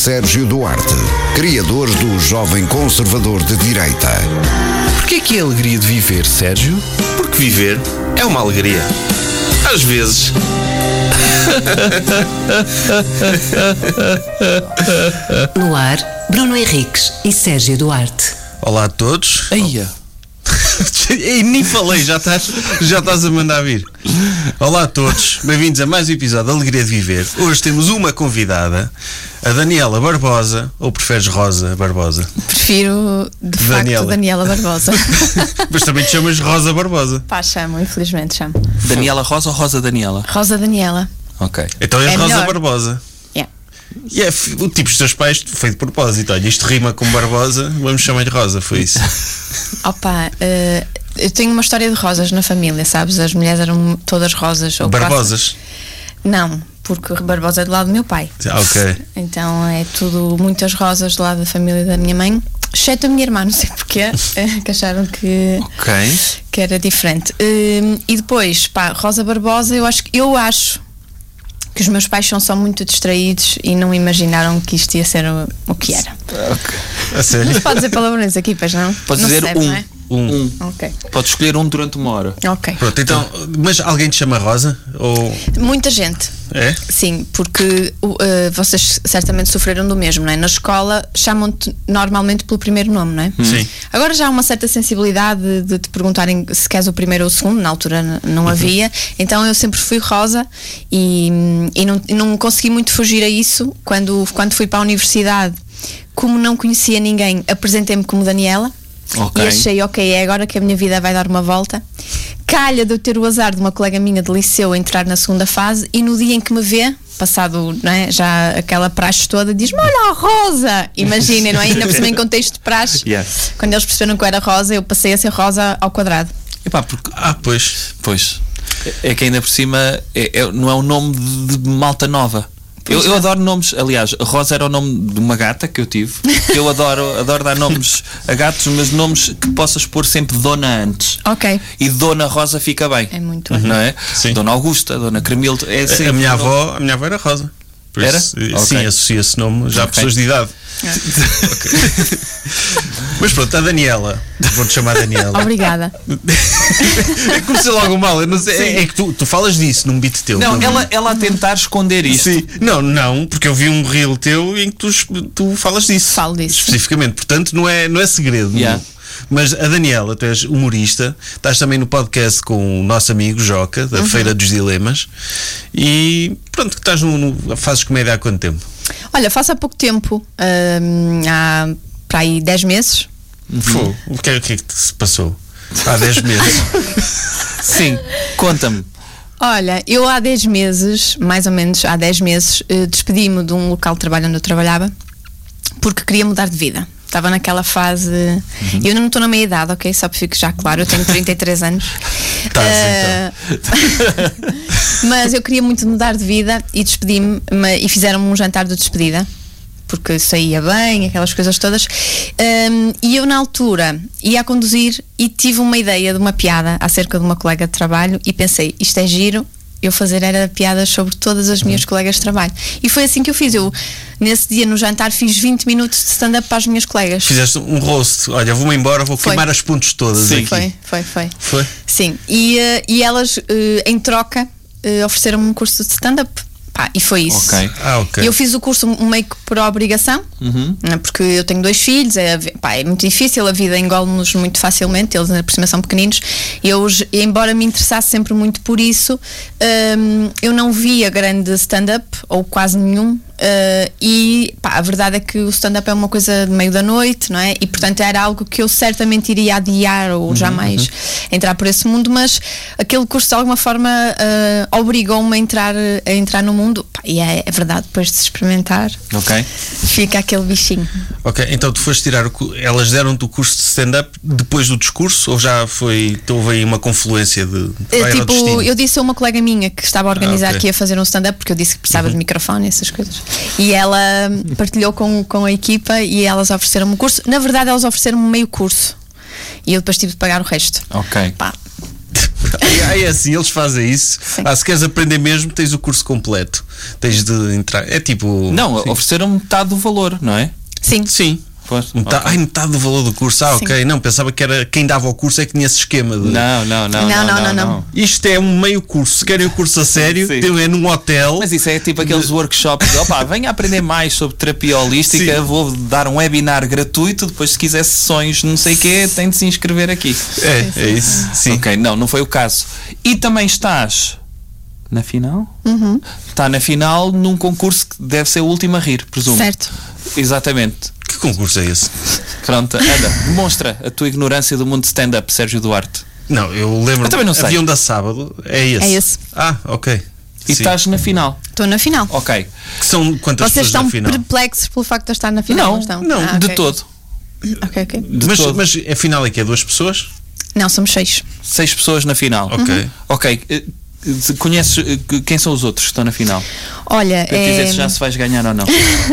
Sérgio Duarte, criador do Jovem Conservador de Direita. Porquê que é a alegria de viver, Sérgio? Porque viver é uma alegria. Às vezes. No ar, Bruno Henriques e Sérgio Duarte. Olá a todos. Eia. Ei, nem falei, já estás a mandar vir. Olá a todos, bem-vindos a mais um episódio da Alegria de Viver. Hoje temos uma convidada, a Daniela Barbosa. Ou preferes Rosa Barbosa? Prefiro, de facto, Daniela Barbosa. Mas também te chamas Rosa Barbosa. Pá, chamo, infelizmente chamo. Daniela Rosa ou Rosa Daniela? Rosa Daniela. Ok. Então és É Rosa melhor. Barbosa. Yeah. E o tipo dos teus pais foi de propósito. Olha, isto rima com Barbosa, vamos chamar-lhe Rosa, foi isso. Opa, eu tenho uma história de rosas na família, sabes? As mulheres eram todas rosas. Ou Barbosas? Não, porque Barbosa é do lado do meu pai. Ok. Então é tudo, muitas rosas do lado da família da minha mãe, exceto a minha irmã, não sei porquê, que acharam que era diferente. E depois, pá, Rosa Barbosa, eu acho que os meus pais são só muito distraídos e não imaginaram que isto ia ser o que era. Ok. A sério? Não se pode dizer palavrões aqui, pois não? Podes não dizer serve, não é? um. Ok. Podes escolher um durante uma hora. Ok. Pronto, então, mas alguém te chama Rosa? Ou... Muita gente. É? Sim, porque vocês certamente sofreram do mesmo, não é? Na escola chamam-te normalmente pelo primeiro nome, não é? Sim. Agora já há uma certa sensibilidade de te perguntarem se queres o primeiro ou o segundo, na altura não havia, então eu sempre fui Rosa e não consegui muito fugir a isso. Quando fui para a universidade, como não conhecia ninguém, apresentei-me como Daniela. Ok. E achei, ok, é agora que a minha vida vai dar uma volta. Calha de eu ter o azar de uma colega minha de liceu entrar na segunda fase e no dia em que me vê, passado, não é, já aquela praxe toda, diz-me, olha a Rosa! Imaginem, não é? Ainda por cima em contexto de praxe. Yeah. Quando eles perceberam que eu era Rosa, eu passei a ser Rosa ao quadrado. Epá, porque... Pois. É que ainda por cima não é um nome de malta nova. Eu adoro nomes, aliás, Rosa era o nome de uma gata que eu tive. Eu adoro dar nomes a gatos, mas nomes que possas pôr sempre Dona antes. Ok. E Dona Rosa fica bem. É muito Não é? Sim. Dona Augusta, Dona Cremilde. É sempre A minha avó era Rosa. Por Era? isso, Ok. sim, associa esse nome já a Ok. pessoas de idade. Ok. Mas pronto, a Daniela, vou-te chamar Daniela. Obrigada. Comecei logo mal, eu não sei. É que tu falas disso num beat teu. Não, ela a tentar esconder isto. Sim. Não, porque eu vi um reel teu em que tu falas disso. Falo disso. Especificamente, portanto não é segredo. Yeah. Mas a Daniela, tu és humorista, estás também no podcast com o nosso amigo Joca, da Feira dos Dilemas, e pronto, estás fazes comédia há quanto tempo? Olha, faço há pouco tempo, há para aí 10 meses. Fogo. O que é que se passou? Há 10 meses. Sim, conta-me. Olha, eu há 10 meses, mais ou menos há 10 meses, despedi-me de um local de trabalho onde eu trabalhava porque queria mudar de vida. Estava naquela fase. Eu ainda não estou na meia idade, ok? Só para ficar já claro, eu tenho 33 anos. Então. Mas eu queria muito mudar de vida e despedi-me e fizeram-me um jantar de despedida. Porque saía bem, aquelas coisas todas. E eu, na altura, ia a conduzir e tive uma ideia de uma piada acerca de uma colega de trabalho e pensei, isto é giro, eu fazer era piadas sobre todas as minhas colegas de trabalho. E foi assim que eu fiz. Eu, nesse dia, no jantar, fiz 20 minutos de stand-up para as minhas colegas. Fizeste um roast. Olha, vou-me embora, vou queimar as pontes todas. Sim. aqui. Foi. Sim. E elas, em troca, ofereceram-me um curso de stand-up. Pá, e foi isso. Ok. Eu fiz o curso meio que por obrigação, porque eu tenho 2 filhos, é muito difícil, a vida engole-nos muito facilmente, eles por cima são pequeninos. Embora me interessasse sempre muito por isso, eu não via grande stand-up, ou quase nenhum. E pá, a verdade é que o stand-up é uma coisa de meio da noite, não é? E portanto era algo que eu certamente iria adiar ou jamais entrar por esse mundo, mas aquele curso de alguma forma obrigou-me a entrar no mundo. Pá, e é verdade, depois de se experimentar, fica aquele bichinho. Ok, então tu foste tirar elas deram-te o curso de stand-up depois do discurso ou já houve aí uma confluência de tipo, eu disse a uma colega minha que estava a organizar que ia fazer um stand-up, porque eu disse que precisava de microfone e essas coisas, e ela partilhou com a equipa e elas ofereceram-me um curso. Na verdade elas ofereceram-me meio curso e eu depois tive de pagar o resto. Ok. Pá. É assim, eles fazem isso. Se queres aprender mesmo, tens o curso completo. Tens de entrar. É tipo. Não, sim. ofereceram metade do valor, não é? Sim. Sim. Pois, Metade do valor do curso. Sim. Ok. Não, pensava que era quem dava o curso é que tinha esse esquema de. Não. Isto é um meio curso. Se querem o curso a sério, Sim. é num hotel. Mas isso é tipo aqueles workshops de, venha aprender mais sobre terapia holística, Sim. vou dar um webinar gratuito, depois se quiser sessões não sei o quê, tem de se inscrever aqui. É isso. Sim. Ok, não foi o caso. E também estás na final? Está na final num concurso que deve ser o último a rir, presumo. Certo. Exatamente. Que concurso é esse? Pronto, anda, demonstra a tua ignorância do mundo de stand-up, Sérgio Duarte. Não, eu lembro. Eu também não sei. Havia um da sábado. É esse. É esse. Ok. E Sim. estás na final. Estou na final. Ok. Que são quantas Vocês pessoas na estão final? perplexos pelo facto de eu estar na final? Não, estão? de ok. todo. Ok. De todo. Mas a final é que é 2 pessoas? Não, somos 6. 6 pessoas na final. Ok. Ok. Conheces quem são os outros que estão na final? Olha, Para dizer se já se vais ganhar ou não.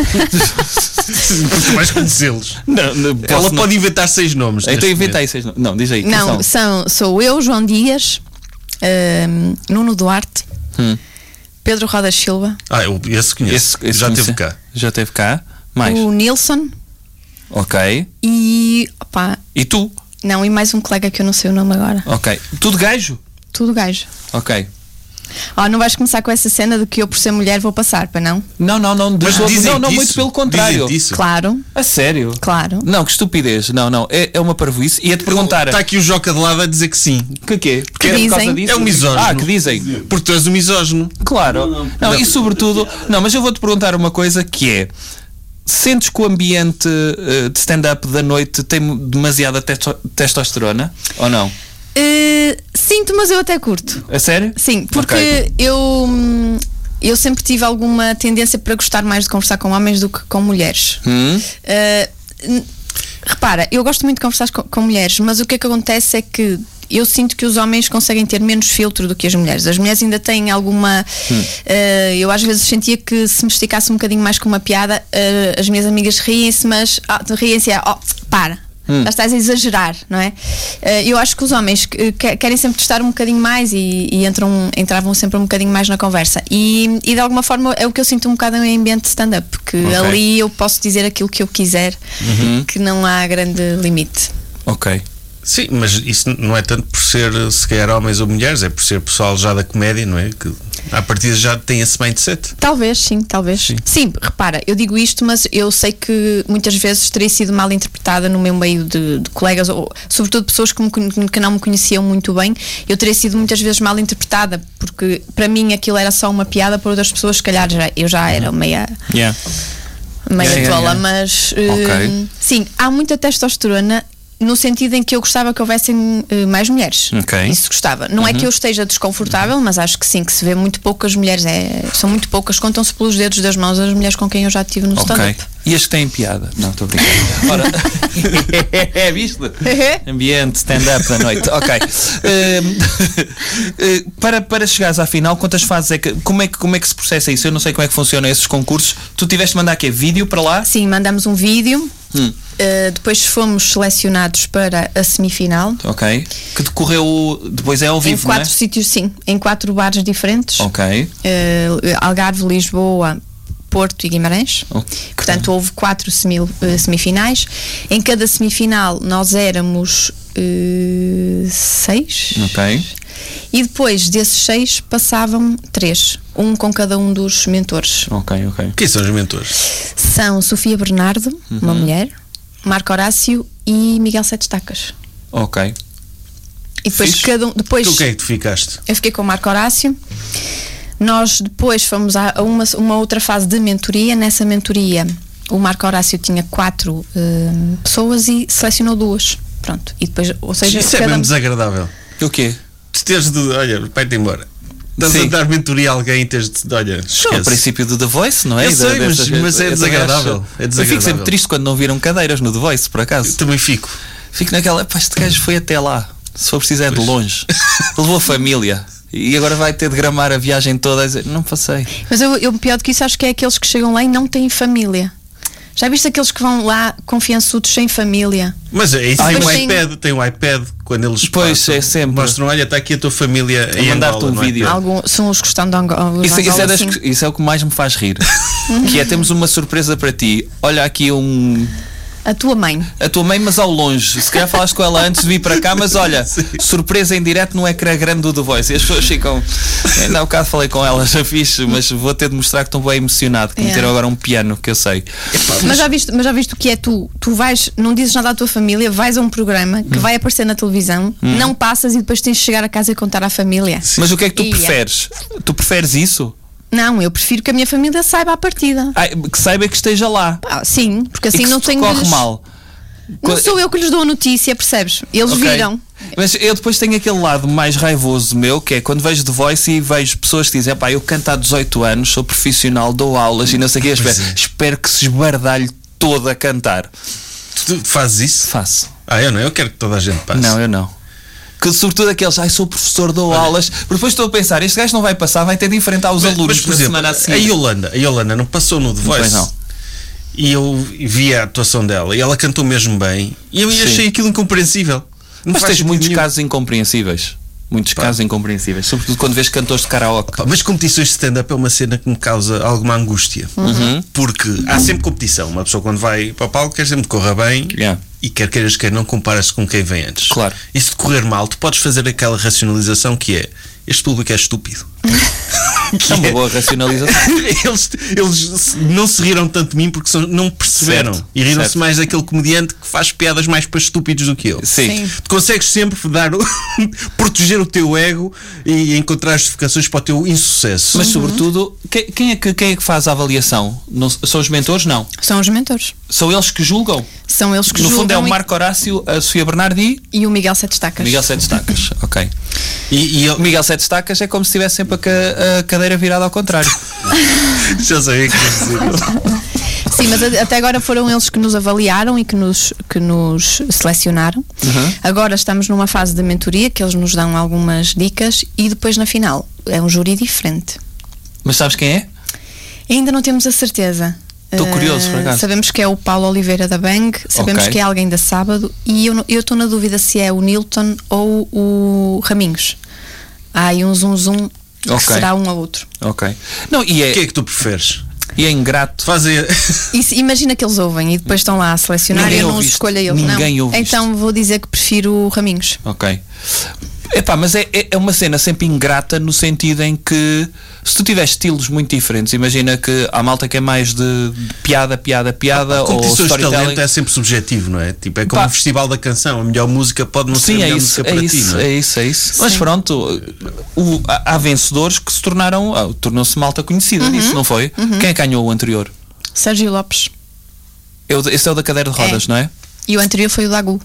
Tu vais conhecê-los. Não, Ela pode inventar 6 nomes. Então neste inventei 6. Não, diz aí. quem não, sou eu, João Dias, Nuno Duarte, Pedro Rodas Silva, momento. Esse conheço. Esse Já conhece- esteve cá. Já esteve cá. Mais. o Nilson Ok. e. Opá, E tu? não, e mais um colega que eu não sei o nome agora. Ok. Tudo gajo? Tudo gajo. Ok. Não vais começar com essa cena de que eu, por ser mulher, vou passar, para não? Não, de Mas todo. dizem-te Não, isso? muito pelo contrário. Dizem-te isso? Claro, A sério? claro. Não, que estupidez. Não. É uma parvoíce. Ia-te perguntar. Está aqui o Joca de lado a dizer que sim. Que quê? Porque Que é por causa dizem. disso? É um misógino. Que dizem. Porque tu és um misógino. Claro. Não, e sobretudo. Não, mas eu vou-te perguntar uma coisa que é. Sentes que o ambiente de stand-up da noite tem demasiada testosterona? Ou não? Sinto, mas eu até curto. A sério? Sim, porque Ok. eu sempre tive alguma tendência para gostar mais de conversar com homens do que com mulheres. Repara, eu gosto muito de conversar com mulheres, mas o que é que acontece é que eu sinto que os homens conseguem ter menos filtro do que as mulheres. As mulheres ainda têm alguma. Eu às vezes sentia que se me esticasse um bocadinho mais com uma piada, as minhas amigas riem-se, mas riem-se para. Já estás a exagerar, não é? Eu acho que os homens querem sempre testar um bocadinho mais e entravam sempre um bocadinho mais na conversa. E de alguma forma é o que eu sinto um bocado em ambiente de stand-up, porque ali eu posso dizer aquilo que eu quiser, que não há grande limite. Ok. Sim, mas isso não é tanto por ser se calhar homens ou mulheres, é por ser pessoal já da comédia, não é? Que à partida já tem esse mindset. Talvez, sim, talvez. Sim, repara, eu digo isto, mas eu sei que muitas vezes teria sido mal interpretada no meu meio de colegas, ou sobretudo pessoas que não me conheciam muito bem. Eu teria sido muitas vezes mal interpretada, porque para mim aquilo era só uma piada, para outras pessoas, se calhar eu já era meia tola, mas sim, há muita testosterona. No sentido em que eu gostava que houvessem mais mulheres. Ok. Isso gostava. Não é que eu esteja desconfortável, mas acho que sim, que se vê muito poucas mulheres. São muito poucas, contam-se pelos dedos das mãos as mulheres com quem eu já estive no stand-up. E as que têm piada? Não, estou a brincar. Ora, viste? Ambiente, stand-up da noite. Ok. Para chegares à final, quantas fases é que. Como é que se processa isso? Eu não sei como é que funcionam esses concursos. Tu tiveste de mandar quê? Vídeo para lá? Sim, mandamos um vídeo. Depois fomos selecionados para a semifinal. Ok. Que decorreu. Depois é ao vivo, em 4 sítios, sim. Em 4 bares diferentes. Ok. Algarve, Lisboa, Porto e Guimarães. Portanto, houve 4 semifinais. Em cada semifinal nós éramos 6. Ok. E depois desses 6 passavam 3. Um com cada um dos mentores. Ok. Quem são os mentores? São Sofia Bernardo, uma mulher, Marco Horácio e Miguel Sete Estacas. Ok. E depois Fixe. cada um. Depois, Tu quem é que tu ficaste? eu fiquei com o Marco Horácio. Nós depois fomos a uma outra fase de mentoria. Nessa mentoria, o Marco Horácio tinha 4 pessoas e selecionou 2. Pronto. E depois, ou seja, Isso é mesmo desagradável. O quê? Tu teres de. Olha, vai-te embora. Estás Sim. a dar mentoria a alguém e teres de. Olha, O esquece. princípio do The Voice, não é? Eu sei, mas é desagradável. É Eu fico desagradável. sempre triste quando não viram cadeiras no The Voice, por acaso. Eu também fico. Fico naquela, pá, este gajo foi até lá. Se for preciso é de longe. Levou a família. E agora vai ter de gramar a viagem toda a dizer, não passei. Mas eu pior do que isso, acho que é aqueles que chegam lá e não têm família. Já viste aqueles que vão lá confiançudos sem família? Mas é isso, Mas tem um iPad quando eles Pois, passam, é sempre. mostram, olha, está aqui a tua família em mandar-te Angola, um no vídeo. iPad. São os que estão de Angola. Isso é o que mais me faz rir. Que é, temos uma surpresa para ti. Olha aqui A tua mãe. a tua mãe, mas ao longe. Se calhar falaste com ela antes de vir para cá, mas olha, surpresa em direto no ecrã grande do The Voice. E as pessoas ficam. Ainda há bocado falei com ela, já fixe, mas vou ter de mostrar que estou bem emocionado. Que meteram agora um piano, que eu sei. Mas já viste o que é tu? Tu vais, não dizes nada à tua família, vais a um programa que vai aparecer na televisão, não passas e depois tens de chegar a casa e contar à família. Mas o que é que tu Ia. preferes? Tu preferes isso? Não, eu prefiro que a minha família saiba à partida. Que saiba que esteja lá. Sim, porque E assim que não se tenho. corre mal. Não sou eu que lhes dou a notícia, percebes? Eles Ok. viram. Mas eu depois tenho aquele lado mais raivoso meu, que é quando vejo The Voice e vejo pessoas que dizem: pá, eu canto há 18 anos, sou profissional, dou aulas e não sei o quê. Espero que se esbardalhe todo a cantar. Tu fazes isso? Faço. Eu não, eu quero que toda a gente passe. Não, eu não. Que sobretudo aqueles, sou professor, dou aulas. Porque depois estou a pensar, este gajo não vai passar, vai ter de enfrentar os alunos Mas, por na exemplo, semana a seguir. a Yolanda não passou no The Voice. Pois não. E eu vi a atuação dela e ela cantou mesmo bem. E eu Sim. achei aquilo incompreensível. Não Mas faz tens sentido muitos nenhum. casos incompreensíveis. Muitos casos incompreensíveis. Sobretudo quando vês cantores de karaoke. Mas competições de stand-up é uma cena que me causa alguma angústia. Porque há sempre competição. Uma pessoa quando vai para o palco quer sempre que corra bem. Yeah. E quer queiras que não comparas com quem vem antes. Claro. E se te correr mal, tu podes fazer aquela racionalização que é: este público é estúpido. É uma boa racionalização. eles não se riram tanto de mim porque não perceberam. Certo, E riram-se certo. mais daquele comediante que faz piadas mais para estúpidos do que eu. Sim. Tu consegues sempre proteger o teu ego e encontrar justificações para o teu insucesso. Mas sobretudo, quem é que faz a avaliação? São os mentores? Não. São os mentores. São eles que julgam? São eles que No fundo é o julgam Marco Horácio, a Sofia Bernardi e o Miguel Sete Estacas. Miguel Sete Estacas. Ok. E O Miguel Sete Estacas é como se tivesse sempre a cadeira virada ao contrário. já sabia que ia dizer isso. Sim, mas até agora foram eles que nos avaliaram e que nos selecionaram. Agora estamos numa fase de mentoria que eles nos dão algumas dicas e depois na final é um júri diferente. Mas sabes quem é? Ainda não temos a certeza. Estou curioso, por acaso. Sabemos que é o Paulo Oliveira da Bang, sabemos Ok. que é alguém da Sábado e eu estou na dúvida se é o Nilton ou o Raminhos. Há aí um zoom que Ok. será um ou outro. Ok. Não, O que é que tu preferes? e é ingrato. Fazem. Imagina que eles ouvem e depois estão lá a selecionar Ninguém e eu não ouve os isto. escolho a eles. Ninguém não. ouve isto. Então vou dizer que prefiro o Raminhos. Ok. Epá, mas é uma cena sempre ingrata no sentido em que se tu tiveres estilos muito diferentes, imagina que há malta que é mais de piada ou Competições de storytelling. talento é sempre subjetivo, não é? Tipo, é como Pá. o festival da canção. A melhor música pode não ser a Sim, melhor é isso, música para ti, não é? é isso. Mas pronto, há vencedores que se tornou-se malta conhecida disso, não foi? Quem é que ganhou o anterior? Sérgio Lopes. Esse é o da cadeira de rodas, não é? E o anterior foi o Dagu.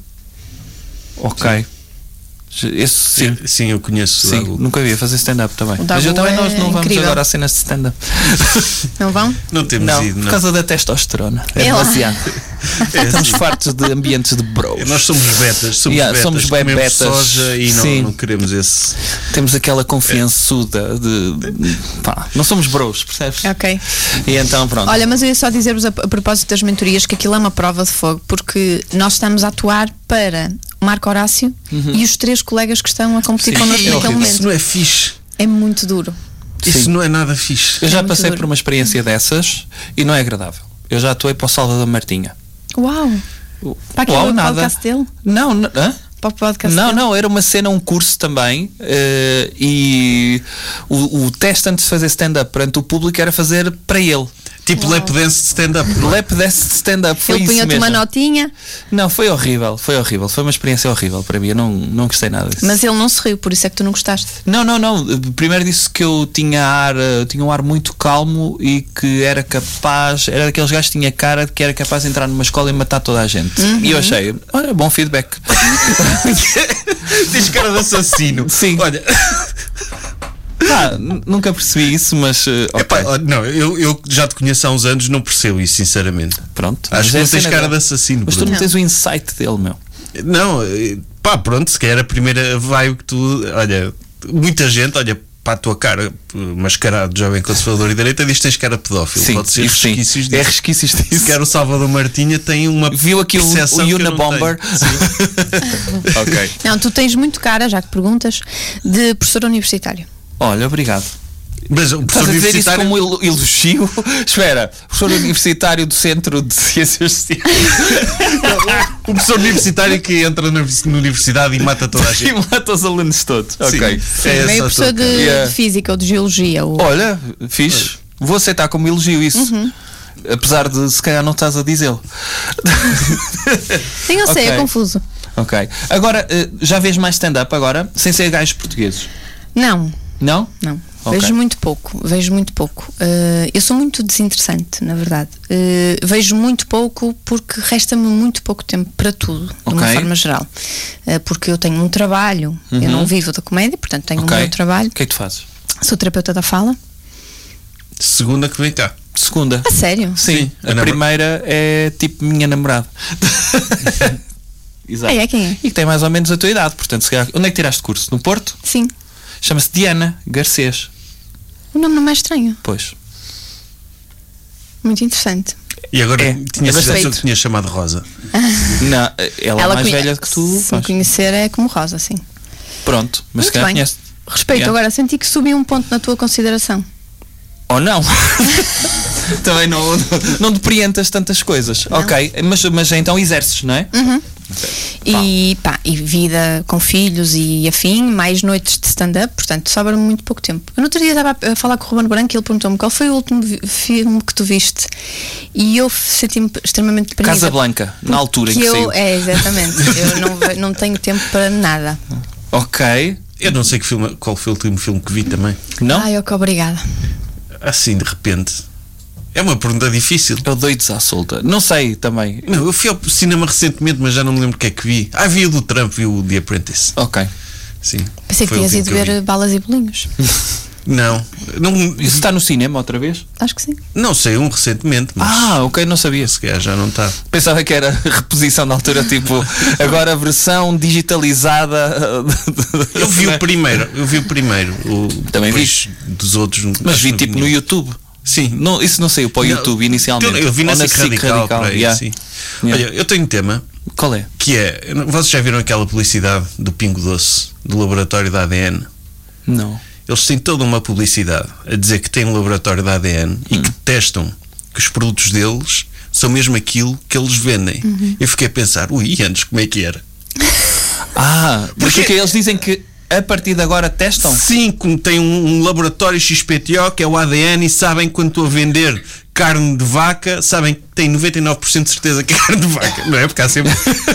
Ok. Esse sim. Sim, eu conheço. Sim, Dago. nunca vi fazer stand-up também. O Mas eu Dago também é nós não vamos incrível. agora a cenas de stand-up. Não vão? Não temos Não, ido, por não. causa da testosterona. É É lá. demasiado. Estamos fartos de ambientes de bros. Nós somos betas, Somos bem comemos betas. soja e Sim. não queremos esse. Temos aquela confiançuda de pá, não somos bros, percebes? Ok. E então pronto. Olha, mas eu ia só dizer-vos a propósito das mentorias que aquilo é uma prova de fogo, porque nós estamos a atuar para o Marco Horácio e os 3 colegas que estão a competir Sim, connosco é naquele horrível. momento. Isso não é fixe. É muito duro. Isso Sim. não é nada fixe. Eu já muito passei duro. por uma experiência dessas e não é agradável. Eu já atuei para o Salvador Martinha. Uau! Para aquele Uau, nada. podcast dele? Não, hã? Para o podcast Não, dele? não, era uma cena, um curso também e o teste antes de fazer stand-up perante o público era fazer para ele. Tipo lap dance de stand-up. não é? Lap desse de stand-up, foi Ele isso punha-te mesmo. uma notinha, Não, foi horrível, foi uma experiência horrível para mim, eu não gostei nada disso. mas ele não se riu, por isso é que tu não gostaste. Não. Primeiro disse que eu tinha um ar muito calmo e que era daqueles gajos que tinha cara de que era capaz de entrar numa escola e matar toda a gente. E eu achei, olha, bom feedback. Tens cara de assassino. Sim. Olha. Nunca percebi isso, mas ok. Epá, não, eu já te conheço há uns anos, não percebo isso, sinceramente. Pronto. Acho Mas que é não a tens cena cara de dele. assassino. Mas tu Bruno. não tens o insight dele, meu. Não, pá, pronto, se calhar a primeira vibe que tu. Olha, muita gente, olha, para a tua cara mascarado de jovem conservador e direita, diz que tens cara pedófilo. Sim, pode ser isso sim. resquícios disso. É resquícios disso. Se quer o Salvador Martinha tem uma Viu aqui o percepção que eu não Unabomber? tenho. Ok. Não, tu tens muito cara, já que perguntas, de professor universitário. Olha, obrigado. Mas o Estás professor a dizer isso universitário... como elogio? Espera, professor universitário do Centro de Ciências Sociais. O professor universitário que entra na universidade e mata toda a E gente. mata os alunos todos. Sim. Ok. É Meio só professor tu, cara. Yeah. de física ou de geologia. Olha, fixe. Vou aceitar como elogio isso. Apesar de se calhar não estás a dizê-lo. Sim, eu sei, Ok. é confuso. Ok. Agora, já vês mais stand-up agora? Sem ser gajos portugueses? Não, Não? não. Ok. Vejo muito pouco. Eu sou muito desinteressante, na verdade. Vejo muito pouco porque resta-me muito pouco tempo para tudo, de uma Ok. forma geral. Porque eu tenho um trabalho, eu não vivo da comédia, portanto tenho Ok. o meu trabalho. O que é que tu fazes? Sou terapeuta da fala. Segunda que vem cá. Segunda. A sério? Sim, a Ana- primeira é tipo minha namorada. Exato. É quem é? E que tem mais ou menos a tua idade, portanto, se calhar, onde é que tiraste curso? No Porto? Sim. Chama-se Diana Garcês. O nome não é estranho. Pois. Muito interessante. E agora É, tinha é sido bastante. que tinha chamado Rosa. Não, ela é mais conhe- velha que tu. Se me Faz. conhecer é como Rosa, sim. Pronto, mas se Muito calhar bem. conhece. Respeito, Yeah. agora senti que subi um ponto na tua consideração. Ou não? Também não depreendas tantas coisas. Ok, mas então exerces, não é? E vida com filhos e afim, mais noites de stand-up, portanto sobra-me muito pouco tempo. Eu no outro dia estava a falar com o Ruben Branco e ele perguntou-me qual foi o último filme que tu viste e eu senti-me extremamente deprimida. Casa Blanca, na altura em que saiu. Exatamente, eu não tenho tempo para nada. Ok. Eu não sei qual foi o último filme que vi também. Não? Ai, ok, obrigada. Assim, de repente. É uma pergunta difícil. Eu doidos à solta. Não sei também. Não, eu fui ao cinema recentemente, mas já não me lembro o que é que vi. Vi o do Trump, vi o The Apprentice. Ok. Sim. Pensei que foi o tinhas último ido que eu ver vi. Balas e Bolinhos. Não. Isso está no cinema outra vez? Acho que sim. Não sei, recentemente, mas Ok, não sabia. se calhar já não está. Pensava que era reposição da altura, tipo, agora a versão digitalizada. Eu vi o primeiro. Também depois dos outros. Mas acho vi que tipo não vi no nenhum. YouTube. Sim. Não, isso não saiu para o YouTube inicialmente. Eu vi na Ou SIC Radical. Por aí, yeah. sim. Yeah. Olha, eu tenho um tema Qual é? que é. Vocês já viram aquela publicidade do Pingo Doce, do laboratório da ADN? Não. Eles têm toda uma publicidade a dizer que têm um laboratório da ADN e que testam que os produtos deles são mesmo aquilo que eles vendem. Eu fiquei a pensar, e antes como é que era? Porque eles dizem que a partir de agora testam? Sim, como tem um laboratório XPTO que é o ADN e sabem quando estou a vender carne de vaca, sabem que tem 99% de certeza que é carne de vaca, não é? Porque há sempre.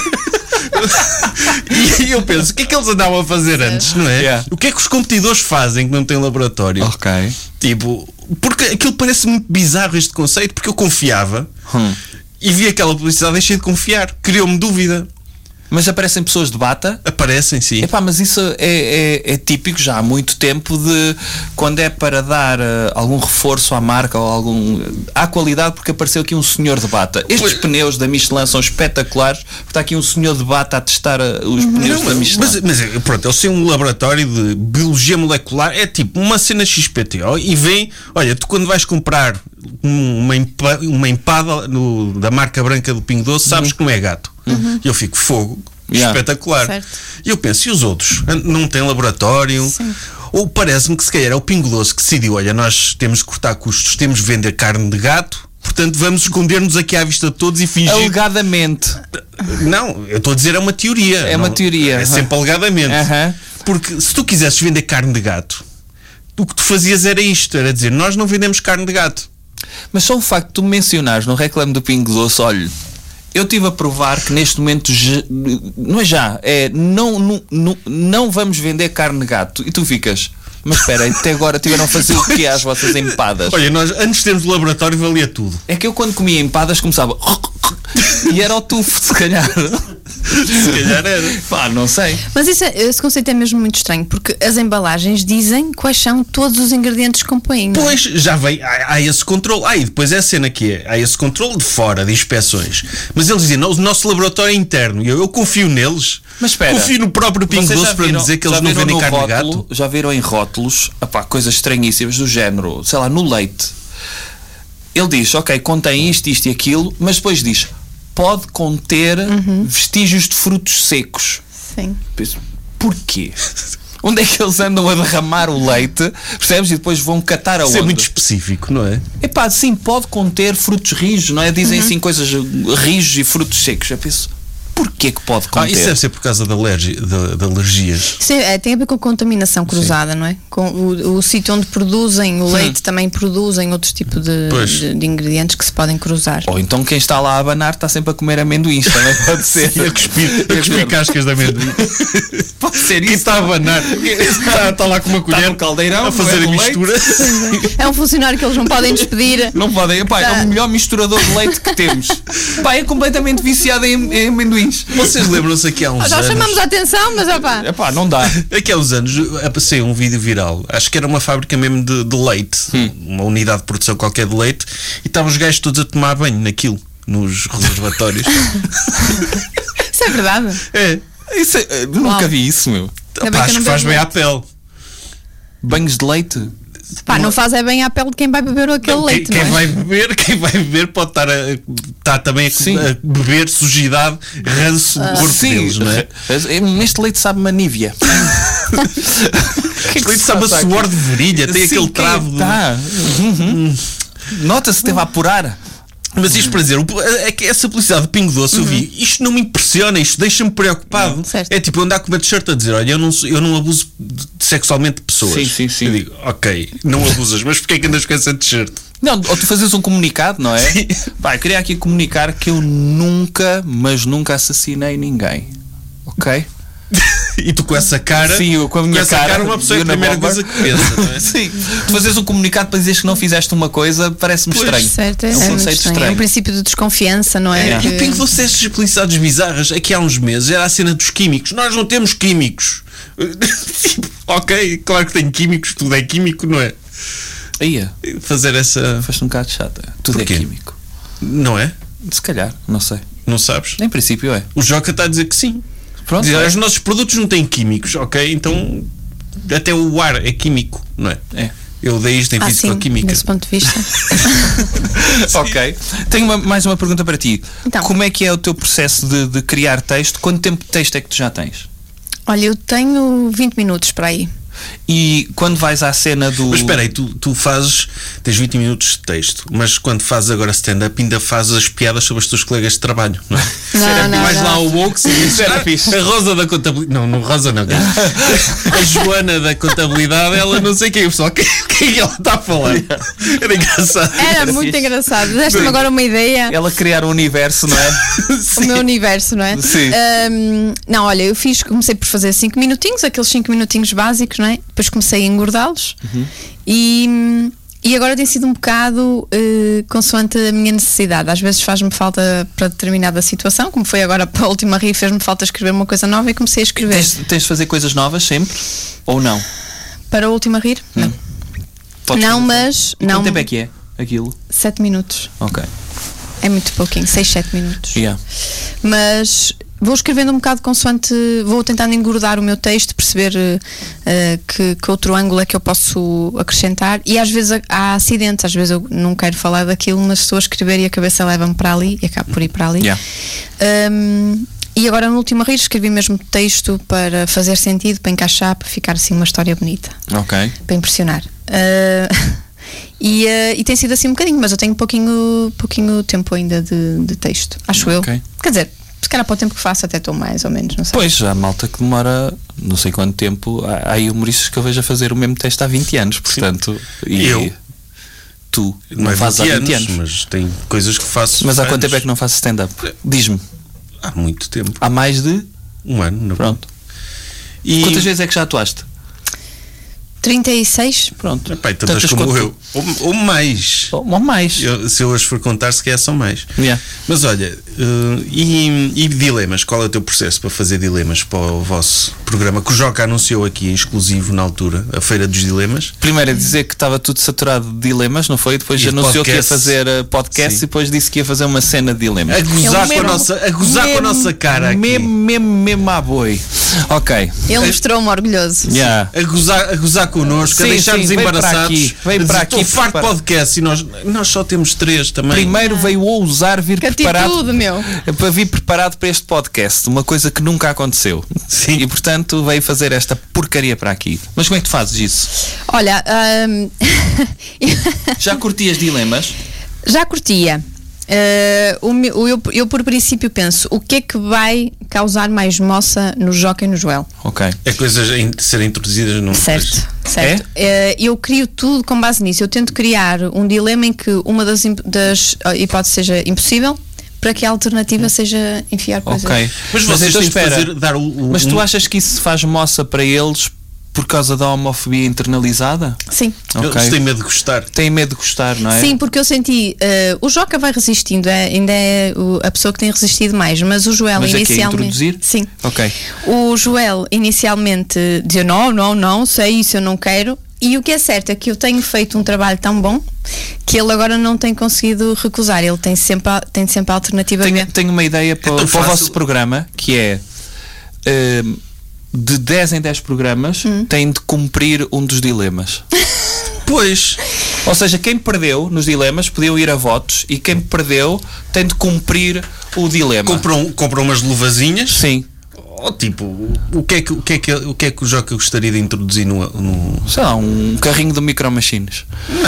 E eu penso, o que é que eles andavam a fazer antes, não é? Yeah. O que é que os competidores fazem que não têm laboratório? Ok. Tipo, porque aquilo parece muito bizarro este conceito, porque eu confiava e vi aquela publicidade e deixei de confiar, criou-me dúvida. Mas aparecem pessoas de bata? Aparecem, sim. Epá, mas isso é típico já há muito tempo de quando é para dar algum reforço à marca ou à qualidade, porque apareceu aqui um senhor de bata. Estes pneus da Michelin são espetaculares, porque está aqui um senhor de bata a testar os pneus da Michelin. Mas pronto, eles têm um laboratório de biologia molecular, é tipo uma cena XPTO e vem, olha, tu quando vais comprar uma empada da marca branca do Pingo Doce, sabes que não é gato. E eu fico, fogo, espetacular. Certo. E eu penso, e os outros? Não têm laboratório? Sim. Ou parece-me que se calhar é o Pingo Doce que decidiu, olha, nós temos que cortar custos, temos de vender carne de gato, portanto vamos esconder-nos aqui à vista de todos e fingir... Alegadamente. Não, eu estou a dizer é uma teoria. É uma teoria. É sempre alegadamente. Porque se tu quisesses vender carne de gato, o que tu fazias era isto, era dizer, nós não vendemos carne de gato. Mas só o facto de tu mencionares no reclame do Pingo Doce, olha, eu estive a provar que neste momento não é já, é não vamos vender carne de gato. E tu ficas, mas espera, até agora tiveram a fazer o que às vossas empadas? Olha, nós antes de termos o laboratório valia tudo. É que eu quando comia empadas começava e era o tufo, se calhar. Se calhar era. Pá, não sei. Mas esse conceito é mesmo muito estranho, porque as embalagens dizem quais são todos os ingredientes que compõem. Não é? Pois, já vem, há esse controle. E depois é a cena que é, há esse controle de fora, de inspeções. Mas eles dizem, não, o nosso laboratório é interno. E eu confio neles. Mas espera, confio no próprio Pingo vocês Doce já para me viram- dizer que eles já não viram vendem no carne de rótulo- gato. Já viram em rótulos, coisas estranhíssimas do género, sei lá, no leite. Ele diz, ok, contém isto e aquilo, mas depois diz, pode conter vestígios de frutos secos. Sim. Penso, porquê? Onde é que eles andam a derramar o leite, percebes? E depois vão catar aonde? Isso é muito específico, não é? Epá, sim, pode conter frutos rijos, não é? Dizem assim coisas rijos e frutos secos. Eu penso, porquê que pode conter? Isso deve ser por causa de alergias. Isso tem a ver com contaminação cruzada, não é? Com o sítio onde produzem o leite também produzem outros tipos Pois. de ingredientes que se podem cruzar. Ou então quem está lá a abanar está sempre a comer amendoins, também pode ser. A cuspir cascas de amendoim. Pode ser Quem isso. está a abanar? Está lá com uma Está colher no caldeirão, a fazer a bebe o mistura. É um funcionário que eles não podem despedir. Não podem, epá, é o melhor misturador de leite que temos. Pá, é completamente viciado em amendoins. Vocês lembram-se aqui há uns Já anos? chamamos a atenção, mas opá. Epá, não dá. Aqui há uns anos apareceu um vídeo viral. Acho que era uma fábrica mesmo de leite, uma unidade de produção qualquer de leite, e estavam os gajos todos a tomar banho naquilo, nos reservatórios. Isso é verdade. É. Isso nunca vi isso, meu. Ainda bem Pá, que eu acho não que faz bebo bem à leite. pele. Banhos de leite? Pá, não faz é bem à pele de quem vai beber aquele Não, leite, quem não é? vai beber pode estar também a beber sujidade, ranço do corpo deles, não é? Este leite sabe-me a Nívea. Este leite sabe a suor de virilha, tem aquele travo. Tá. Nota-se que teve a apurar. Mas isto para dizer, é que essa publicidade de Pingo Doce eu vi, isto não me impressiona, isto deixa-me preocupado. Certo. É tipo eu andar com uma t-shirt a dizer, olha, eu não abuso sexualmente de pessoas. Sim. Eu digo, ok, não abusas, mas porquê é que andas com essa t-shirt? Não, ou tu fazes um comunicado, não é? Pá, eu queria aqui comunicar que eu nunca, mas nunca assassinei ninguém. Ok? E tu com essa cara, Sim, eu com a minha essa cara uma pessoa é a Diana primeira Bomber. coisa que pensa, não é? Sim. Tu fazes um comunicado para dizeres que não fizeste uma coisa, parece-me estranho. Certo, é um muito conceito estranho. É um estranho. princípio de desconfiança, não é? É. E o Pingo Doce, estas publicidades bizarras, aqui há uns meses, era a cena dos químicos. Nós não temos químicos. Tipo, ok, claro que tem químicos, tudo é químico, não é? Aí, Fazer essa. foste um bocado chata. Tudo Porquê? é químico. Não é? Se calhar, não sei. Não sabes? Em princípio é. O Joca está a dizer que sim. Pronto. Diz, é. os nossos produtos não têm químicos, ok? Então até o ar é químico, não é? É. Eu dei isto em Sim, físico-química. desse ponto de vista. Ok. Tenho mais uma pergunta para ti. Então. Como é que é o teu processo de criar texto? Quanto tempo de texto é que tu já tens? Olha, eu tenho 20 minutos para aí. E quando vais à cena do... Mas espera aí, tu tens 20 minutos de texto, mas quando fazes agora stand-up ainda fazes as piadas sobre os teus colegas de trabalho, não é? Não, Vais não. lá ao Woke e dizes, Era fixe. a Rosa da contabilidade. Não, Rosa não. A Joana da contabilidade, ela não sei quem. O pessoal, quem é que ela está a falar? Era engraçado. Era muito fixe. engraçado. Deste-me agora uma ideia. Ela criar um universo, não é? O meu universo, não é? Sim. Não, olha, comecei por fazer 5 minutinhos, aqueles 5 minutinhos básicos, não é? Depois comecei a engordá-los e agora tem sido um bocado consoante a minha necessidade. Às vezes faz-me falta para determinada situação, como foi agora para a última rir, fez-me falta escrever uma coisa nova e comecei a escrever. Tens de fazer coisas novas sempre? Ou não? Para a última rir? Não. Podes Não, fazer mas- sempre. E não- quanto tempo é que é aquilo? 7 minutos. Ok. É muito pouquinho, 6, 7 minutos. Yeah. Mas vou escrevendo um bocado consoante, vou tentando engordar o meu texto, perceber que outro ângulo é que eu posso acrescentar, e às vezes há acidentes, às vezes eu não quero falar daquilo, mas estou a escrever e a cabeça leva-me para ali e acabo por ir para ali. Yeah. E agora no último rir escrevi mesmo texto para fazer sentido, para encaixar, para ficar assim uma história bonita, Ok. para impressionar. E tem sido assim um bocadinho, mas eu tenho pouquinho tempo ainda de texto, acho eu. Ok. Quer dizer, se calhar para o tempo que faço até estou mais ou menos, não sei. Pois, há malta que demora não sei quanto tempo. Há aí humoristas que eu vejo a fazer o mesmo texto há 20 anos, portanto. E Eu? Tu Não é fazes há 20 anos. mas tem coisas que faço. Mas há quanto anos. tempo é que não fazes stand-up? Diz-me. Há muito tempo. Há mais de. Um ano, na Pronto. E Quantas vezes é que já atuaste? 36? Pronto. Epá, tantas como quanto- eu. Ou mais. Ou mais. Se eu hoje for contar, se calhar são mais. Yeah. Mas olha, E dilemas? Qual é o teu processo para fazer dilemas para o vosso programa? Que o Joca anunciou aqui em exclusivo na altura, a Feira dos Dilemas. Primeiro é dizer que estava tudo saturado de dilemas, não foi? Depois E anunciou que ia podcast. fazer podcast. Sim. E depois disse que ia fazer uma cena de dilemas. A gozar com a nossa cara aqui. Mesmo à boi. Ok. Ele mostrou-me orgulhoso. Yeah. A gozar connosco, a Sim, deixar-nos sim, veio para embaraçados. aqui, veio para aqui Estou farto de preparar- podcast e nós só temos 3 também. Primeiro veio ousar vir Que preparado. atitude, meu. Para vir preparado para este podcast, uma coisa que nunca aconteceu. Sim. E portanto veio fazer esta porcaria para aqui. Mas como é que tu fazes isso? Olha, Já curtias dilemas? já curtia. Eu por princípio penso, o que é que vai causar mais moça no Joca e no Joel? Ok. É coisas a serem introduzidas num Certo, certo. Eu crio tudo com base nisso. Eu tento criar um dilema em que uma das hipóteses seja impossível, para que a alternativa seja enfiar coisas. Ok. Mas vocês então têm de espera. fazer, dar o Mas tu achas que isso se faz moça para eles por causa da homofobia internalizada? Sim. Ok. Eles têm medo de gostar. Têm medo de gostar, não é? Sim, porque eu senti, o Joca vai resistindo, ainda é a pessoa que tem resistido mais, mas o Joel Mas é que é inicialmente. introduzir? Sim. Ok. O Joel inicialmente dizia não, sei isso, eu não quero. E o que é certo é que eu tenho feito um trabalho tão bom que ele agora não tem conseguido recusar. Ele tem sempre a alternativa B. Tenho uma ideia para, tão para o fácil. vosso programa, que é de 10 em 10 programas tem de cumprir um dos dilemas. Pois. Ou seja, quem perdeu nos dilemas podiam ir a votos e quem perdeu tem de cumprir o dilema. Compram umas luvazinhas. Sim. Tipo, o que é que o Joca gostaria de introduzir no... Sei lá, um carrinho de Micro Machines.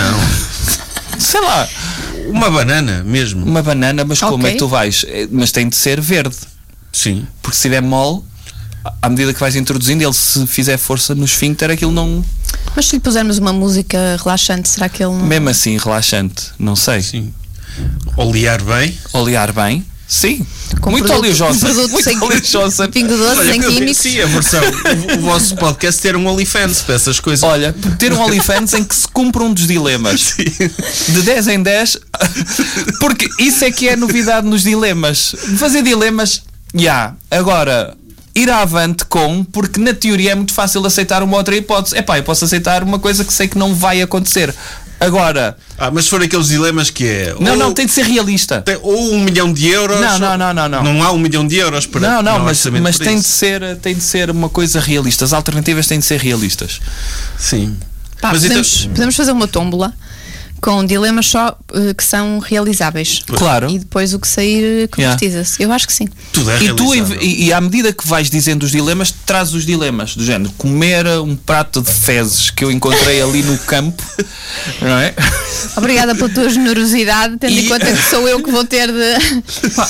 Não. Sei lá, Uma banana mesmo. uma banana, mas como Ok. é que tu vais? Mas tem de ser verde. Sim. Porque se tiver mole, à medida que vais introduzindo, ele se fizer força no esfíncter, aquilo não. Mas se lhe pusermos uma música relaxante, será que ele não. Mesmo assim, relaxante, não sei. Sim. Olear bem. Olear bem, sim. Com Muito produto- oleosa. com produto Muito sem- oleosa. Pingo doce, sem químicos. Sim, a versão. O vosso podcast ter um OnlyFans para essas coisas. Olha, ter um OnlyFans em que se cumpra um dos dilemas. De 10 em 10. Porque isso é que é novidade nos dilemas. Fazer dilemas, agora, ir avante porque na teoria é muito fácil aceitar uma outra hipótese. Epá, eu posso aceitar uma coisa que sei que não vai acontecer. Agora, Mas se for aqueles dilemas que é. não, tem de ser realista. Ou 1 milhão de euros. Não. Não há 1 milhão de euros para. Não, mas orçamento para tem de isso. ser uma coisa realista. As alternativas têm de ser realistas. Sim. Pá, Mas podemos fazer uma tómbola com dilemas só que são realizáveis. Claro. E depois o que sair concretiza-se. Eu acho que sim. Tudo é E tu, realizável. e à medida que vais dizendo os dilemas, trazes os dilemas do género comer um prato de fezes que eu encontrei ali no campo, não é? Obrigada pela tua generosidade, tendo em conta que sou eu que vou ter de.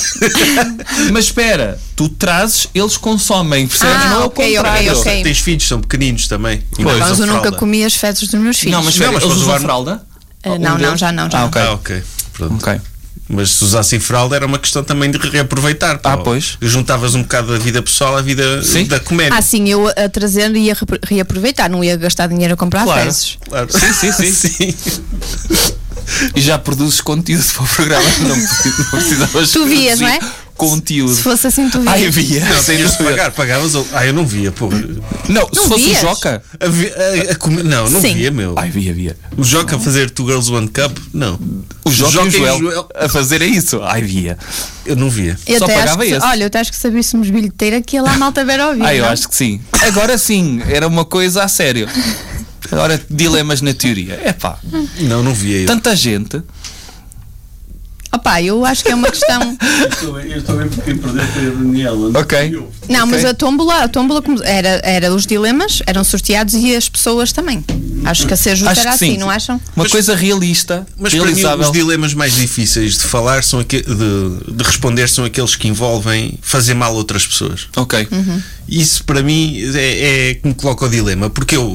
Mas espera, tu trazes, eles consomem, percebes? Ah, não é o ok, contrário. ok. Tens filhos, são pequeninos também. E não Pois. Mas usam eu nunca fralda. comi as fezes dos meus filhos. Não, mas espera, Não, mas eles podes usam levar- fralda? Não, já não. Ah, ok. Ah, ok. Pronto. Ok. Mas se usassem fralda era uma questão também de reaproveitar. pá. Pois. Juntavas um bocado da vida pessoal à vida Sim. da comédia. Sim, eu a trazer ia reaproveitar, não ia gastar dinheiro a comprar Claro. fezes. Claro. Sim. Sim. E já produzes conteúdo para o programa. Não precisavas Tu vias, produzir não é? conteúdo. Se fosse assim, tu vias. Ai, via. Não, Sem tinhas de dúvida. pagar. Pagavas. Eu não via, pô. Não, se fosse vias? o Joca. Não Sim. via, meu. Ai, via. O Joca a fazer Two Girls One Cup? Não. O Joca e o e Joel a fazer isso. Ai, via. Eu não via. Eu Só até acho pagava que, esse. olha, eu até acho que se abríssemos bilheteira que ia lá a malta ver ao vivo. Ah, eu não? acho que sim. Agora sim, era uma coisa a sério. Agora, dilemas na teoria. Epá, Não via. tanta gente. Opá, eu acho que é uma questão. Eu estou bem porque perder foi a Daniela. Ok. Não, mas Ok. a tómbola era os dilemas, eram sorteados e as pessoas também. Acho que a ser justo Acho era que assim, sim. não acham? Uma coisa realista, Mas para mim realizável. os dilemas mais difíceis de falar são de responder são aqueles que envolvem fazer mal a outras pessoas. Ok. Isso para mim é que me coloca o dilema, porque eu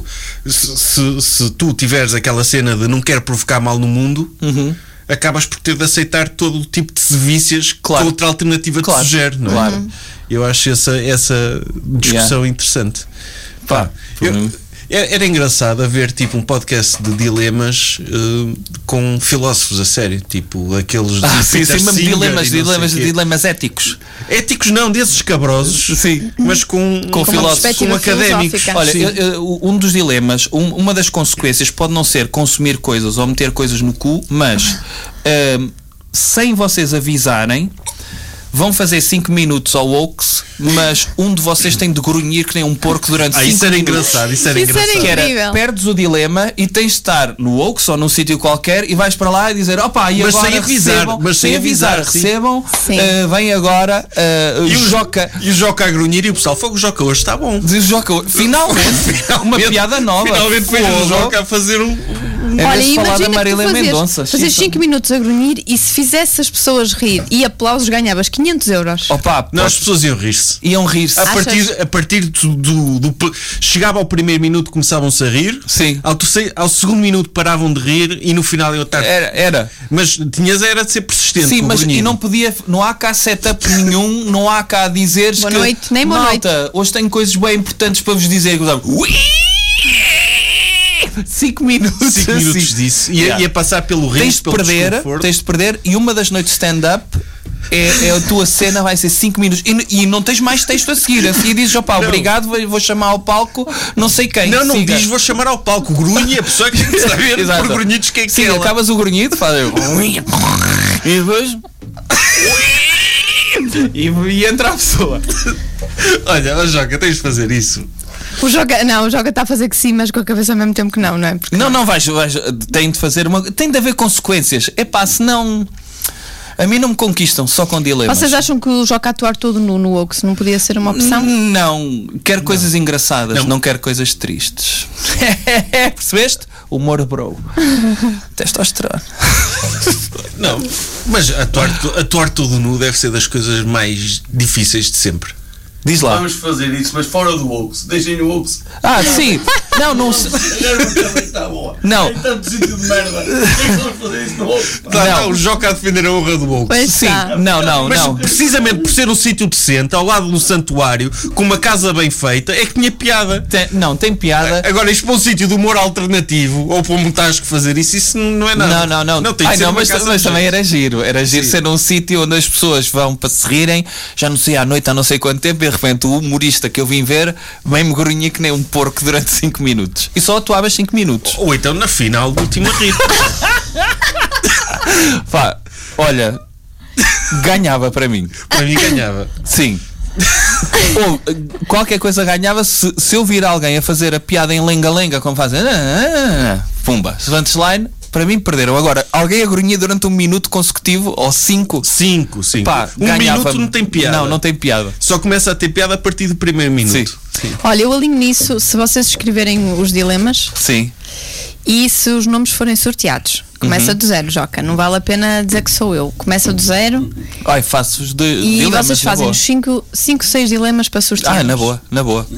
se tu tiveres aquela cena de não quero provocar mal no mundo, acabas por ter de aceitar todo o tipo de sevícias Claro. que outra alternativa Claro. te sugere, não é? Claro. Eu acho essa discussão interessante. Pá, Era engraçado haver tipo um podcast de dilemas com filósofos a sério, tipo aqueles de Sim, Peter mesmo Singer dilemas éticos. éticos não, desses escabrosos, Sim. mas com filósofos, perspectiva com académicos. filosófica. Olha, um dos dilemas, uma das consequências pode não ser consumir coisas ou meter coisas no cu, mas sem vocês avisarem, vão fazer 5 minutos ao Oaks, mas um de vocês tem de grunhir que nem um porco durante 5 Isso era minutos. engraçado, isso era Isso era engraçado. Que era, incrível. perdes o dilema e tens de estar no Oaks ou num sítio qualquer e vais para lá e dizer, opa, e Mas agora sem avisar, recebam, mas sem avisar, sim. recebam, Sim. vem agora E o Joca. E o Joca a grunhir e o pessoal, fogo, o Joca hoje está bom. Diz o Joca, finalmente, uma piada nova. Finalmente foi o Fogo. Joca a fazer um. Em Olha, vez de falar da imagina que Marília tu Mendonça. fazes 5 minutos a grunhir e se fizesse as pessoas rir e aplausos ganhavas 500 euros. Opa, Não, as pessoas iam rir-se. iam rir-se. A partir do chegava ao primeiro minuto, começavam-se a rir. Sim. Ao segundo minuto paravam de rir e no final iam estar. Era. Mas era de ser persistente. Sim, com o mas grunhido. e não podia, não há cá setup nenhum, não há cá dizeres Boa que noite, nem boa malta, hoje tenho coisas bem importantes para vos dizer. 5 minutos. 5 minutos assim. disso. Yeah. Ia passar pelo risco, pelo desconforto. Tens de perder e uma das noites de stand-up é a tua cena, vai ser 5 minutos e não tens mais texto a seguir. A seguir dizes, opá, obrigado, vou chamar ao palco não sei quem. Não siga. diz, vou chamar ao palco. Grunhe, a pessoa que tem que saber Exato. por grunhidos quem é que Sim, é ela. acabas o grunhido, faz e depois e entra a pessoa. Olha, ó Joca, tens de fazer isso. O Joga está a fazer que sim, mas com a cabeça ao mesmo tempo que não é? Porque Não, vais, tem de fazer tem de haver consequências. Epá, senão a mim não me conquistam só com dilemas. vocês acham que o Joca atuar todo no Oaks não podia ser uma opção? Não, quero coisas engraçadas, não quero coisas tristes. Percebeste? Humor bro. Testosterona. Não, mas atuar todo nu deve ser das coisas mais difíceis de sempre. Diz lá. Vamos fazer isso, mas fora do Oaks. Deixem o Oaks. Sim. Não se... Está boa. Não. Tem tanto sítio de merda. Vamos fazer isso no Oaks. Claro, o Joca a defender a honra do Oaks. Pois Sim, está. Mas não. precisamente por ser um sítio decente, ao lado do santuário, com uma casa bem feita, é que tinha piada. Tem piada. Agora, isto para um sítio de humor alternativo, ou para um montasco fazer isso não é nada. Não. Tem que ser uma mas casa também decente. era giro. Era giro Sim. ser um sítio onde as pessoas vão para se rirem, já não sei à noite, há não sei quanto tempo, e de repente o humorista que eu vim ver bem me grunhia que nem um porco durante 5 minutos. E só atuavas 5 minutos. Ou então na final do último rir. Pá, olha, ganhava para mim. Para mim ganhava. Sim. Ou qualquer coisa ganhava se eu vir alguém a fazer a piada em lenga-lenga, como fazem, pumba, punchline, para mim perderam. Agora, alguém a grunhir durante 1 minuto consecutivo, ou 5, 5. pá, Um ganhava. minuto não tem piada. Não tem piada. Só começa a ter piada a partir do primeiro minuto. Sim. Olha, eu alinho nisso se vocês escreverem os dilemas Sim. e se os nomes forem sorteados. Começa do zero, Joca. Não vale a pena dizer que sou eu. Começa do zero Ai, faço-os de e dilemas, vocês na fazem boa. os 5, 6 dilemas para sortear. Na boa.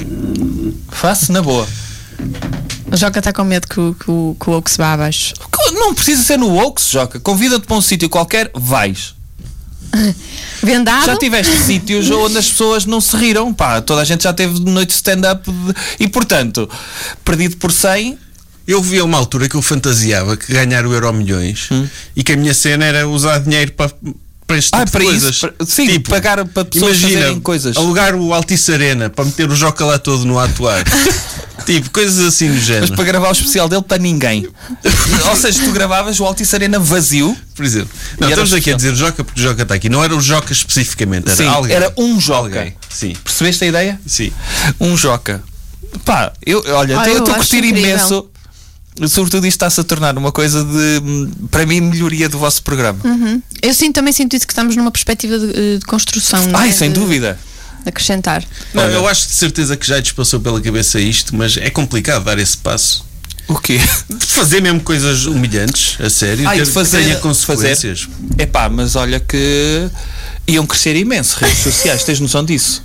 Faço na boa. O Joca está com medo que o Oaks vá abaixo. Não precisa ser no Oaks, Joca. Convida-te para um sítio qualquer, vais. Vendado? Já tiveste sítios onde as pessoas não se riram. Pá, toda a gente já teve noite de stand-up e, portanto, perdido por 100. Eu vi a uma altura que eu fantasiava que ganhar o Euro Milhões e que a minha cena era usar dinheiro para este tipo de para coisas. isso. Sim, pagar para pessoas fazerem coisas. Alugar o Altice Arena para meter o Joca lá todo no a atuar. Tipo, coisas assim do género. Mas para gravar o especial dele para ninguém. Ou seja, tu gravavas o Altice Arena vazio. Por exemplo. Não, E era estamos aqui a especial. dizer Joca porque o Joca está aqui. Não era o Joca especificamente, era Sim, alguém. era um Joca. Alguém. Sim. Percebeste a ideia? Sim. Um Joca. Pá, eu eu estou a acho curtir incrível. imenso. Sobretudo isto está-se a tornar uma coisa de, para mim, melhoria do vosso programa. Eu também sinto isso, que estamos numa perspectiva de construção. não é? Sem De dúvida. acrescentar. Não, Olha. eu acho de certeza que já lhes passou pela cabeça isto, mas é complicado dar esse passo. O quê? De fazer mesmo coisas humilhantes, a sério, E de que fazer, tenha consequências. Epá, mas olha que iam crescer imenso redes sociais, tens noção disso?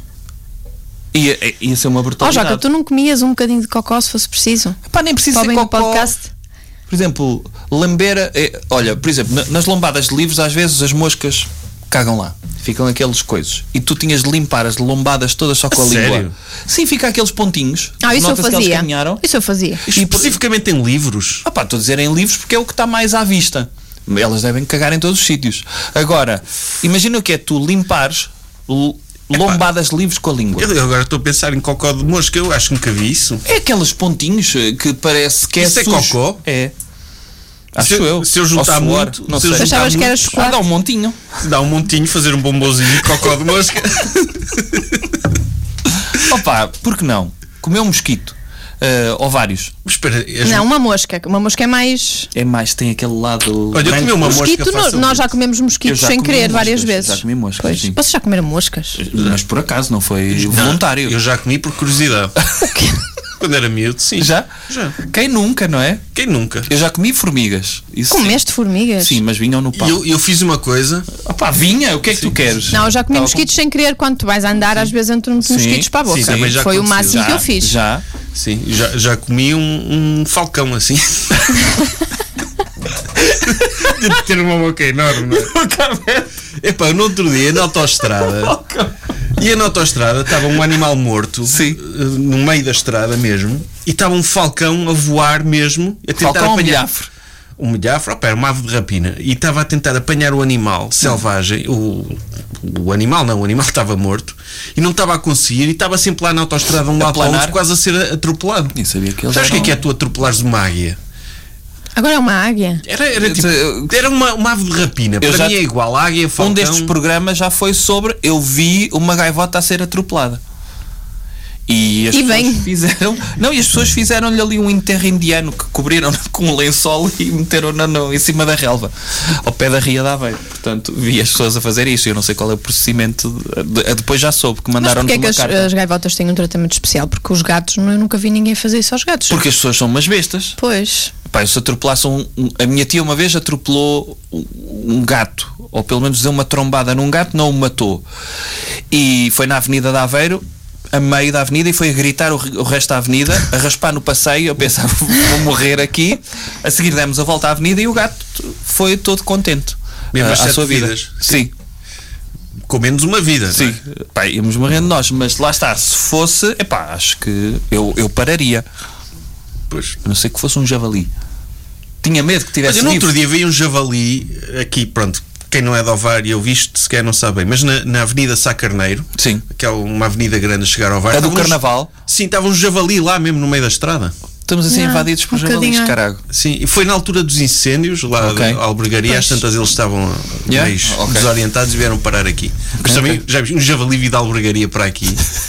Ia ser uma Ó brutalidade. Joca, tu não comias um bocadinho de cocó se fosse preciso? Epá, nem precisa Para o ser bem do cocó. podcast? Por exemplo, lamber. Olha, por exemplo, nas lombadas de livros, às vezes as moscas cagam lá. Ficam aqueles coisas. E tu tinhas de limpar as lombadas todas só com a língua. Sério? Sim, fica aqueles pontinhos. Isso eu Nota-se que eles fazia. caminharam. Isso eu fazia. Especificamente em livros. Estou a dizer em livros porque é o que está mais à vista. Elas devem cagar em todos os sítios. Agora, imagina o que é tu limpares lombadas livres com a língua. Eu agora estou a pensar em cocó de mosca, eu acho que nunca vi isso. É aqueles pontinhos que parece que Isso é sujo. cocó? É. Acho Se- eu. se eu juntar Ou suor, muito, não se eu sei. juntar Achavas que era muito, chocolate? Dá um montinho. Dá um montinho, fazer um bombonzinho de cocó de mosca. Opa, por que não? Comer um mosquito. Ou vários. Mas espera, Não, uma mosca. Uma mosca é mais. É mais, tem aquele lado. Olha, eu comi uma Mosquito, mosca facilmente. nós já comemos mosquitos Eu já sem comi querer moscas, várias vezes. já comi moscas, Pois. sim. Vocês já comeram moscas? Mas por acaso, não foi voluntário. Eu já comi por curiosidade. Quando era miúdo, sim. Já? Já. Quem nunca, não é? Quem nunca? Eu já comi formigas. Isso Comeste formigas? Sim, mas vinham no E pão. eu fiz uma coisa. Opa, vinha, o que é que tu queres? Não, eu já comi Tava mosquitos sem querer. Quando tu vais andar, às vezes entram mosquitos para a boca. sim, também já Foi o aconteceu. máximo que eu fiz. Já. Sim, já comi um falcão assim. De ter uma boca enorme, não é? Epá, no outro dia, na autoestrada. E na autoestrada estava um animal morto. Sim. No meio da estrada mesmo. E estava um falcão a voar mesmo. A tentar Falcão ou apanhar. milhafre? Um milhafre, opa, era uma ave de rapina. E estava a tentar apanhar o animal selvagem. O animal não, o animal estava morto. E não estava a conseguir. E estava sempre lá na autoestrada, um lado para o planar? outro, quase a ser atropelado. Nem sabia que eles Sabes o que eram- é tu atropelares uma águia? Agora é uma águia. Era uma ave de rapina. Eu Para já- mim é igual. A águia, falcão. Um destes programas já foi sobre eu vi uma gaivota a ser atropelada. E as E pessoas bem. fizeram. Não, e as pessoas fizeram-lhe ali um enterro indiano que cobriram com um lençol e meteram-no em cima da relva, ao pé da Ria da Aveiro. Portanto, vi as pessoas a fazer isso. Eu não sei qual é o procedimento. Depois já soube que Mas mandaram-nos porquê é que uma carta. as gaivotas têm um tratamento especial? Porque os gatos, eu nunca vi ninguém fazer isso aos gatos. Porque as pessoas são umas bestas. Pois. Pá, se atropelasse a minha tia uma vez atropelou um gato, ou pelo menos deu uma trombada num gato, não o matou. E foi na Avenida de Aveiro, a meio da avenida, e foi a gritar o resto da avenida, a raspar no passeio. Eu pensava, vou morrer aqui. A seguir demos a volta à avenida e o gato foi todo contente. Mesmo às à 7 sua vida. vidas. Sim, Com menos uma vida. não é? sim. Pá, íamos morrendo nós, mas lá está, se fosse, epá, acho que eu pararia. Pois. A não sei que fosse um javali. Tinha medo que tivesse Olha, no outro vivo. dia veio um javali aqui, pronto. Quem não é de Ovar e eu visto, sequer não sabe bem, mas na Avenida Sá Carneiro, Sim. que é uma avenida grande a chegar ao Ovar. A do estava Carnaval. Sim, estava um javali lá mesmo no meio da estrada. Estamos assim Não, invadidos por um javalis, bocadinho. carago. Sim, e foi na altura dos incêndios, lá Ok. da albergaria, às tantas eles estavam Yeah, meio ok. desorientados e vieram parar aqui. Mas também, já viste, um javali vi da albergaria para aqui.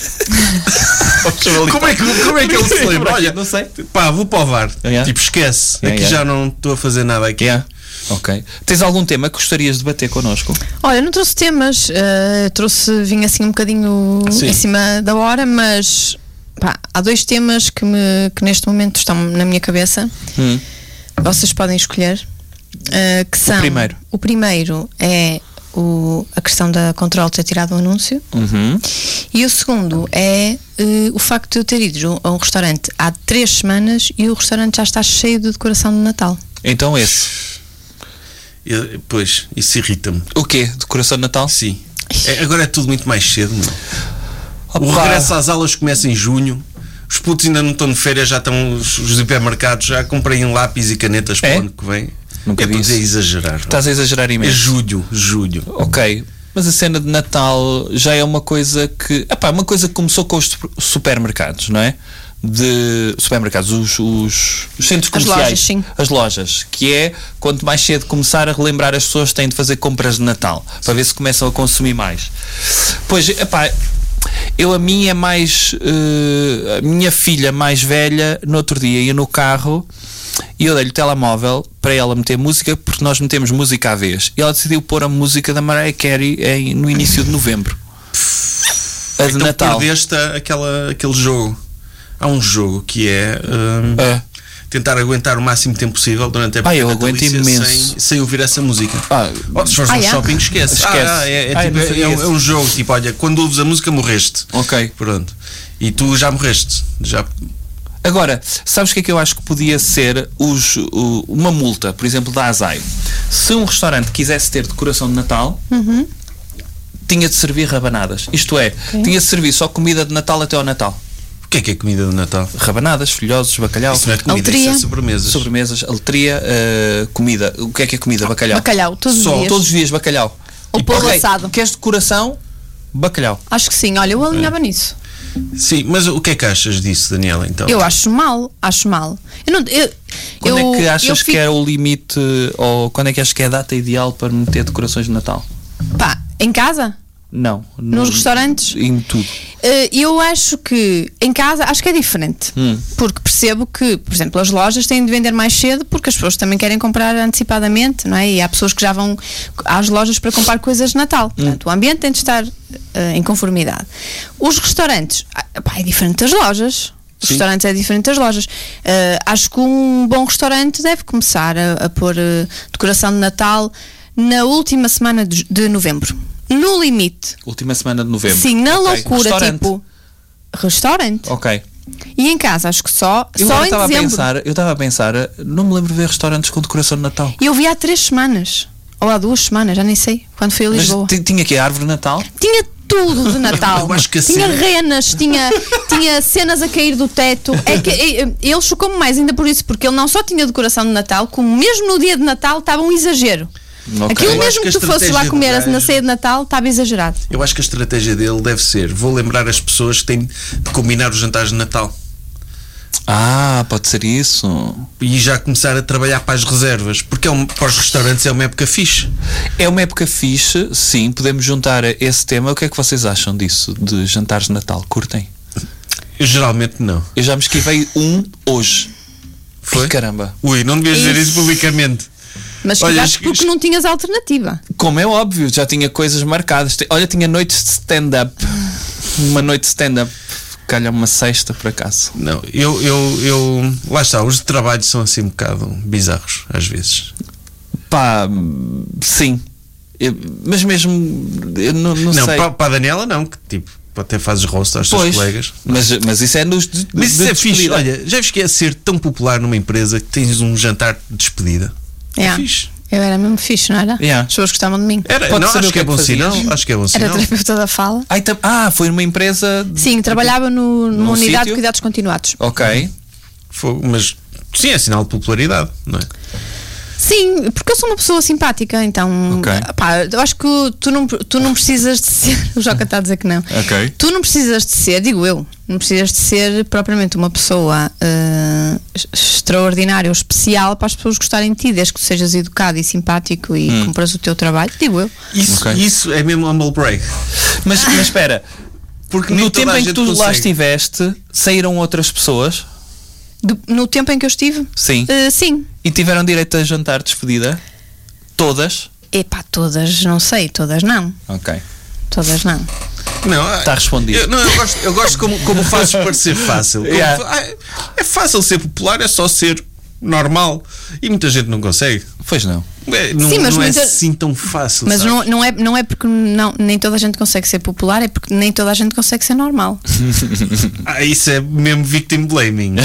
como é que ele se lembra? Olha, Não sei. pá, vou para o VAR. Yeah. Tipo, esquece. Yeah, aqui yeah. já não estou a fazer nada aqui. Yeah. Ok. Tens algum tema que gostarias de debater connosco? Olha, não trouxe temas, vim assim um bocadinho Sim. em cima da hora, mas pá, há dois temas que neste momento estão na minha cabeça. Vocês podem escolher. Que são, primeiro. O primeiro é a questão da Control ter tirado o anúncio. E o segundo é o facto de eu ter ido a um restaurante há 3 semanas e o restaurante já está cheio de decoração de Natal. Então esse. Pois, isso irrita-me. O quê? Decoração de Natal? Sim. Agora é tudo muito mais cedo, meu. O Opa. regresso às aulas começa em junho. Os putos ainda não estão de férias, já estão os hipermercados, já comprei um lápis e canetas para o ano que vem. Nunca é vi para isso. dizer exagerar. Estás a exagerar É imenso. julho. Ok. Mas a cena de Natal já é uma coisa que. Epá, uma coisa que começou com os supermercados, não é? De supermercados, os centros comerciais, lojas, sim. as lojas, que é quanto mais cedo começar a relembrar as pessoas que têm de fazer compras de Natal, para ver se começam a consumir mais. Pois, epá, a minha é mais a minha filha mais velha, no outro dia ia no carro e eu dei-lhe o telemóvel para ela meter música, porque nós metemos música à vez, e ela decidiu pôr a música da Mariah Carey no início de novembro, a de Então Natal. perdeste aquele jogo. Há um jogo que é tentar aguentar o máximo tempo possível durante a época eu aguento natalícia imenso. sem ouvir essa música. Se fores Ah, no é? shopping, esquece. Esquece. Tipo, não sabia é isso. um jogo, tipo, olha, quando ouves a música morreste. Ok. Pronto. E tu já morreste. Já. Agora, sabes o que é que eu acho que podia ser uma multa, por exemplo, da ASAI? Se um restaurante quisesse ter decoração de Natal, tinha de servir rabanadas. Isto é, tinha de servir só comida de Natal até ao Natal. O que é comida de Natal? Rabanadas, folhosos, bacalhau. Isso não é comida, Aletria. isso é sobremesas. Sobremesas, aletria, comida. O que é comida? Bacalhau. Bacalhau, todos os dias. Todos os dias, bacalhau. Ou polvo assado. Queres decoração? Bacalhau. Acho que sim, olha, eu alinhava nisso. Sim, mas o que é que achas disso, Daniela, então? Eu acho mal. Quando é que achas fico- que é o limite, ou quando é que achas que é a data ideal para meter decorações de Natal? Pá, em casa? Não. Nos restaurantes? Em tudo. Eu acho que em casa acho que é diferente. Porque percebo que, por exemplo, as lojas têm de vender mais cedo porque as pessoas também querem comprar antecipadamente, não é? E há pessoas que já vão às lojas para comprar coisas de Natal. Portanto, o ambiente tem de estar em conformidade. Os restaurantes, é diferente das lojas. Os restaurantes é diferente das lojas. Acho que um bom restaurante deve começar a pôr decoração de Natal na última semana de novembro. No limite. Última semana de novembro. Sim, na Ok. loucura, Restaurante. tipo. Restaurante. Ok. E em casa, acho que só Eu em estava dezembro. eu estava a pensar, não me lembro de ver restaurantes com decoração de Natal. E eu vi há 3 semanas. Ou há 2 semanas, já nem sei. Quando fui a Mas Lisboa. tinha aqui a árvore de Natal? Tinha tudo de Natal. Eu acho que a tinha cena- renas, tinha cenas a cair do teto. É que ele chocou-me mais ainda por isso, porque ele não só tinha decoração de Natal, como mesmo no dia de Natal estava um exagero. Ok. Aquilo Eu acho mesmo que que a tu fosses lá estratégia comer do gajo- na ceia de Natal estava exagerado. Eu acho que a estratégia dele deve ser: vou lembrar as pessoas que têm de combinar os jantares de Natal Pode ser isso. e já começar a trabalhar para as reservas, porque para os restaurantes é uma época fixe. É uma época fixe, sim, podemos juntar esse tema. O que é que vocês acham disso, de jantares de Natal? Curtem? Eu geralmente não. Eu já me esquivei hoje. Foi? Ai, caramba. Ui, não devias dizer isso publicamente. Mas Olha, esquivaste porque não tinhas alternativa. Como é óbvio, já tinha coisas marcadas. Olha, tinha noites de stand-up. Uma noite de stand-up. Calha uma sexta, por acaso. Não, eu lá está, os de trabalho são assim um bocado bizarros às vezes. Pá, sim. Mas mesmo, eu não Não, sei. para a Daniela não, que tipo, até fazes rosto aos teus Pois, colegas. mas isso é nos Mas isso de é fixe. despedida. Olha, já viste que é ser tão popular numa empresa que tens um jantar de despedida? É fixe. Eu era mesmo fixe, não era? Yeah. As pessoas gostavam de mim. Era, Pode não, saber acho o que é que bom fazias? sinal. Acho que é bom Era sinal. terapeuta da fala. Foi numa empresa. Sim, trabalhava numa unidade sítio? de cuidados continuados. Ok. Mas sim, é sinal de popularidade, não é? Sim, porque eu sou uma pessoa simpática, então Ok. pá, eu acho que tu não precisas de ser. O Joca está a dizer que não. Ok. Tu não precisas de ser, digo eu, não precisas de ser propriamente uma pessoa extraordinária ou especial para as pessoas gostarem de ti, desde que tu sejas educado e simpático e cumpras o teu trabalho, digo eu. Isso é mesmo humble brag. Mas espera, Porque no nem toda tempo a em que gente tu lá consegue. estiveste, saíram outras pessoas? No tempo em que eu estive? Sim. Sim. E tiveram direito a jantar de despedida? Todas? Epá, todas, não sei, todas não. Ok. Todas não. Não, Está respondido. Eu gosto como fazes parecer fácil. Como Yeah. é fácil ser popular, é só ser normal. E muita gente não consegue. Pois não. Não, Sim, mas não é muita- assim tão fácil. Mas sabes? não é porque nem toda a gente consegue ser popular, é porque nem toda a gente consegue ser normal. Isso é mesmo victim blaming.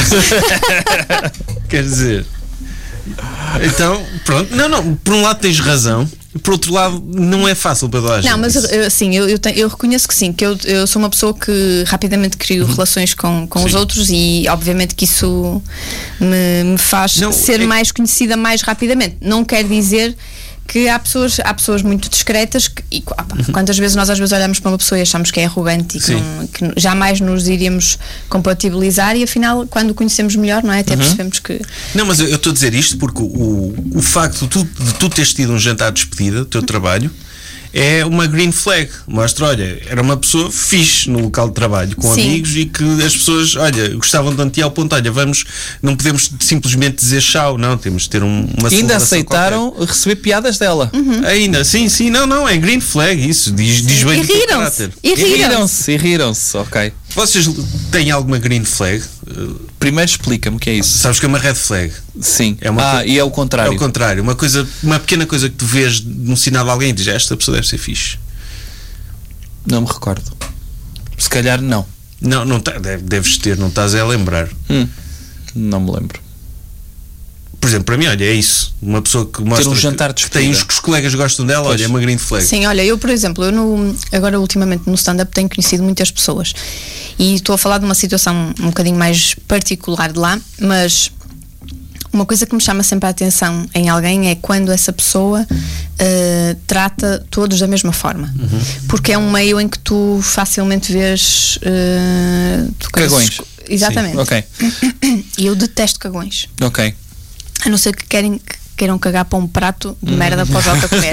Quer dizer. Então, pronto. Não, por um lado tens razão, por outro lado não é fácil para toda a gente. Não, mas eu reconheço que sim, que eu sou uma pessoa que rapidamente crio relações com os outros e obviamente que isso me faz Não, ser mais conhecida mais rapidamente. Não quer dizer que há pessoas muito discretas quantas vezes nós às vezes olhamos para uma pessoa e achamos que é arrogante e que jamais nos iríamos compatibilizar e afinal quando o conhecemos melhor, não é? Até percebemos que... Não, mas eu estou a dizer isto porque o facto de tu teres tido um jantar de despedida do teu trabalho é uma green flag. Mostra, olha, era uma pessoa fixe no local de trabalho, com Sim. amigos e que as pessoas, olha, gostavam de ti ao ponto, olha, não podemos simplesmente dizer tchau, não, temos de ter uma Ainda celebração aceitaram receber piadas dela. qualquer. Ainda, sim, não, é green flag isso, diz bem E do teu riram-se. caráter. E riram-se. Ok. Vocês têm alguma green flag? Primeiro explica-me o que é isso. Sabes que é uma red flag? Sim. É uma E é o contrário. É o contrário, uma pequena coisa que tu vês num sinal de alguém e dizes, esta pessoa deve ser fixe. Não me recordo. Se calhar não. Não deves ter, não estás a lembrar. Não me lembro. por exemplo, para mim, olha, é isso. Uma pessoa que mostra jantar de que tem despedida. que os colegas gostam dela, Pois. olha, é uma green flag. Sim, olha, eu, por exemplo, agora ultimamente no stand-up tenho conhecido muitas pessoas e estou a falar de uma situação um bocadinho mais particular de lá, mas uma coisa que me chama sempre a atenção em alguém é quando essa pessoa trata todos da mesma forma. Porque é um meio em que tu facilmente vês Cagões. Exatamente. Sim. Ok. E eu detesto cagões. Ok. A não ser que queiram cagar para um prato de merda para o Jota comer.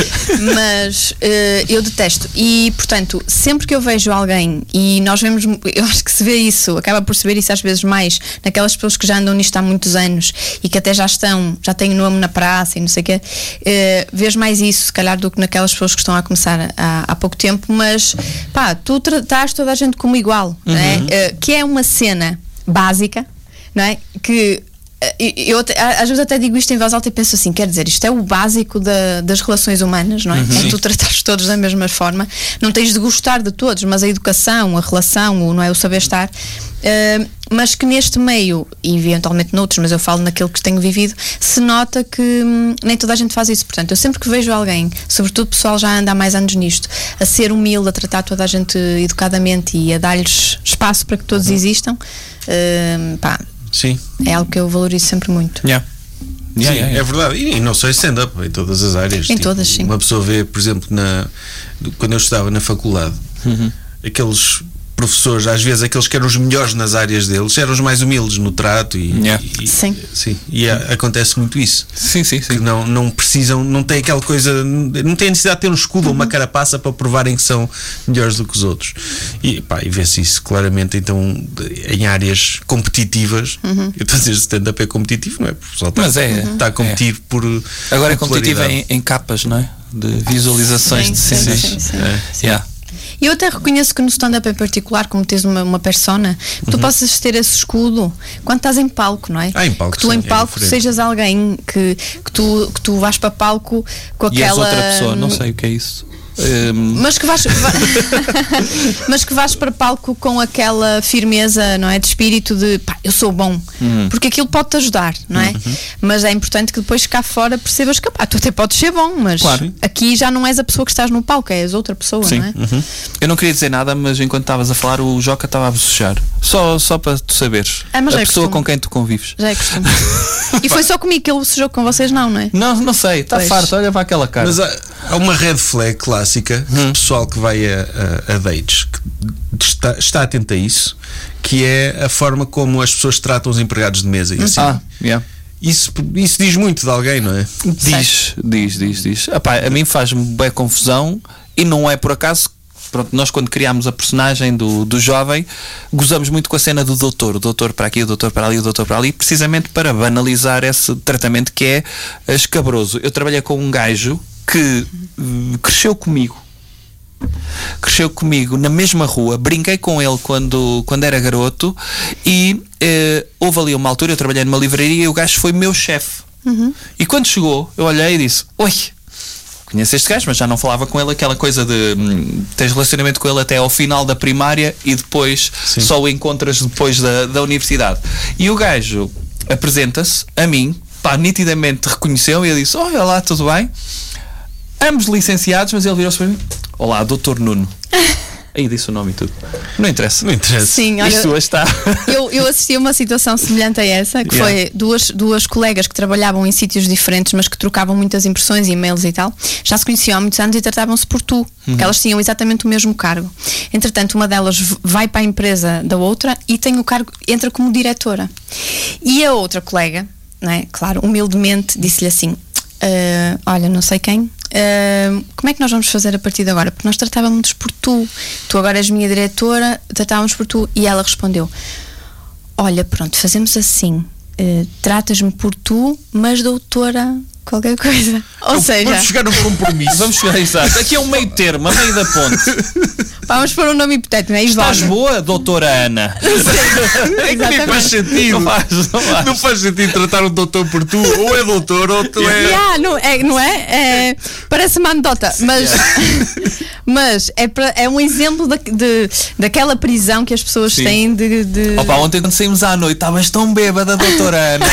Mas eu detesto. E, portanto, sempre que eu vejo alguém, e nós vemos, eu acho que se vê isso, acaba por se ver isso às vezes mais naquelas pessoas que já andam nisto há muitos anos e que até já têm nome na praça e não sei o quê, vês mais isso, se calhar, do que naquelas pessoas que estão a começar há pouco tempo. Mas, pá, tu tratas toda a gente como igual, não é? Que é uma cena básica, não é? Que eu às vezes até digo isto em voz alta e penso assim, quer dizer, isto é o básico das relações humanas, não é? É tu tratares todos da mesma forma, não tens de gostar de todos, mas a educação, a relação, não é, o saber estar, mas que neste meio, e eventualmente noutros, mas eu falo naquele que tenho vivido, se nota que nem toda a gente faz isso. Portanto, eu sempre que vejo alguém, sobretudo o pessoal já anda há mais anos nisto, a ser humilde, a tratar toda a gente educadamente e a dar-lhes espaço para que todos existam, pá, Sim. é algo que eu valorizo sempre muito. Yeah. Sim, é verdade. E não só em stand-up, em todas as áreas. Em todas, sim. Uma pessoa vê, por exemplo, quando eu estudava na faculdade, aqueles professores, às vezes aqueles que eram os melhores nas áreas deles, eram os mais humildes no trato Sim. E acontece muito isso. Sim. Que não precisam, não tem aquela coisa, não tem necessidade de ter um escudo ou uma carapaça para provarem que são melhores do que os outros. E vê-se isso claramente então em áreas competitivas. Eu estou a dizer, stand-up é competitivo, não é? Porque o pessoal está a competir por agora é competitivo popularidade. em capas, não é? De visualizações de cenas. Sim. Yeah. E eu até reconheço que no stand-up em particular, como tens uma persona, que tu possas ter esse escudo quando estás em palco, não é? Em palco, que tu sim, em palco sejas alguém que tu vais para palco com E és aquela. outra pessoa, não sei o que é isso. Mas que vais para palco com aquela firmeza, não é, de espírito de pá, eu sou bom, porque aquilo pode-te ajudar, não é? Mas é importante que depois cá fora percebas que pá, tu até podes ser bom, mas claro. Aqui já não és a pessoa que estás no palco, és outra pessoa, Sim. não é? Eu não queria dizer nada, mas enquanto estavas a falar, o Joca estava a bocejar. Só para tu saberes. Mas a é pessoa costume. com quem tu convives. Já é costume. E foi só comigo que ele bocejou, com vocês não é? Não sei, está Pois. farto, olha para aquela cara. Mas há uma red flag clássica de pessoal que vai a dates que está atento a isso, que é a forma como as pessoas tratam os empregados de mesa e assim. Yeah. Isso diz muito de alguém, não é? Diz. Epá, a mim faz-me bem confusão e não é por acaso. Pronto, nós quando criámos a personagem do jovem gozamos muito com a cena do doutor, o doutor para aqui, o doutor para ali, o doutor para ali, precisamente para banalizar esse tratamento que é escabroso. Eu trabalhei com um gajo que cresceu comigo na mesma rua, brinquei com ele quando era garoto e houve ali uma altura, eu trabalhei numa livraria e o gajo foi meu chefe. E quando chegou, eu olhei e disse: oi, conheço este gajo, mas já não falava com ele, aquela coisa de tens relacionamento com ele até ao final da primária e depois só o encontras depois da universidade. E o gajo apresenta-se a mim, pá, nitidamente reconheceu e eu disse: olha lá, tudo bem? Ambos licenciados, mas ele virou-se para mim: olá, Dr. Nuno. Aí disse o nome e tudo. Não interessa. Sim, olha, isto hoje está. eu assisti a uma situação semelhante a essa, que foi duas colegas que trabalhavam em sítios diferentes, mas que trocavam muitas impressões, e-mails e tal. Já se conheciam há muitos anos e tratavam-se por tu, porque elas tinham exatamente o mesmo cargo. Entretanto, uma delas vai para a empresa da outra e tem o cargo, entra como diretora. E a outra colega, não é? Claro, humildemente disse-lhe assim: olha, não sei quem, como é que nós vamos fazer a partir de agora? Porque nós tratávamos por tu agora és minha diretora, tratávamos por tu. E ela respondeu: olha, pronto, fazemos assim, tratas-me por tu, mas doutora qualquer coisa. Ou seja, vamos chegar num compromisso. Vamos chegar, exato. Aqui é um meio termo, a meio da ponte. vamos pôr um nome hipotético, não é? Estás boa, doutora Ana? Nem faz sentido. Não faz sentido tratar um doutor por tu. Ou é doutor ou tu é. Não é? Parece uma anedota, Mas é um exemplo daquela prisão que as pessoas Sim. têm de... Opa, ontem quando saímos à noite estavas tão bêbada, doutora Ana.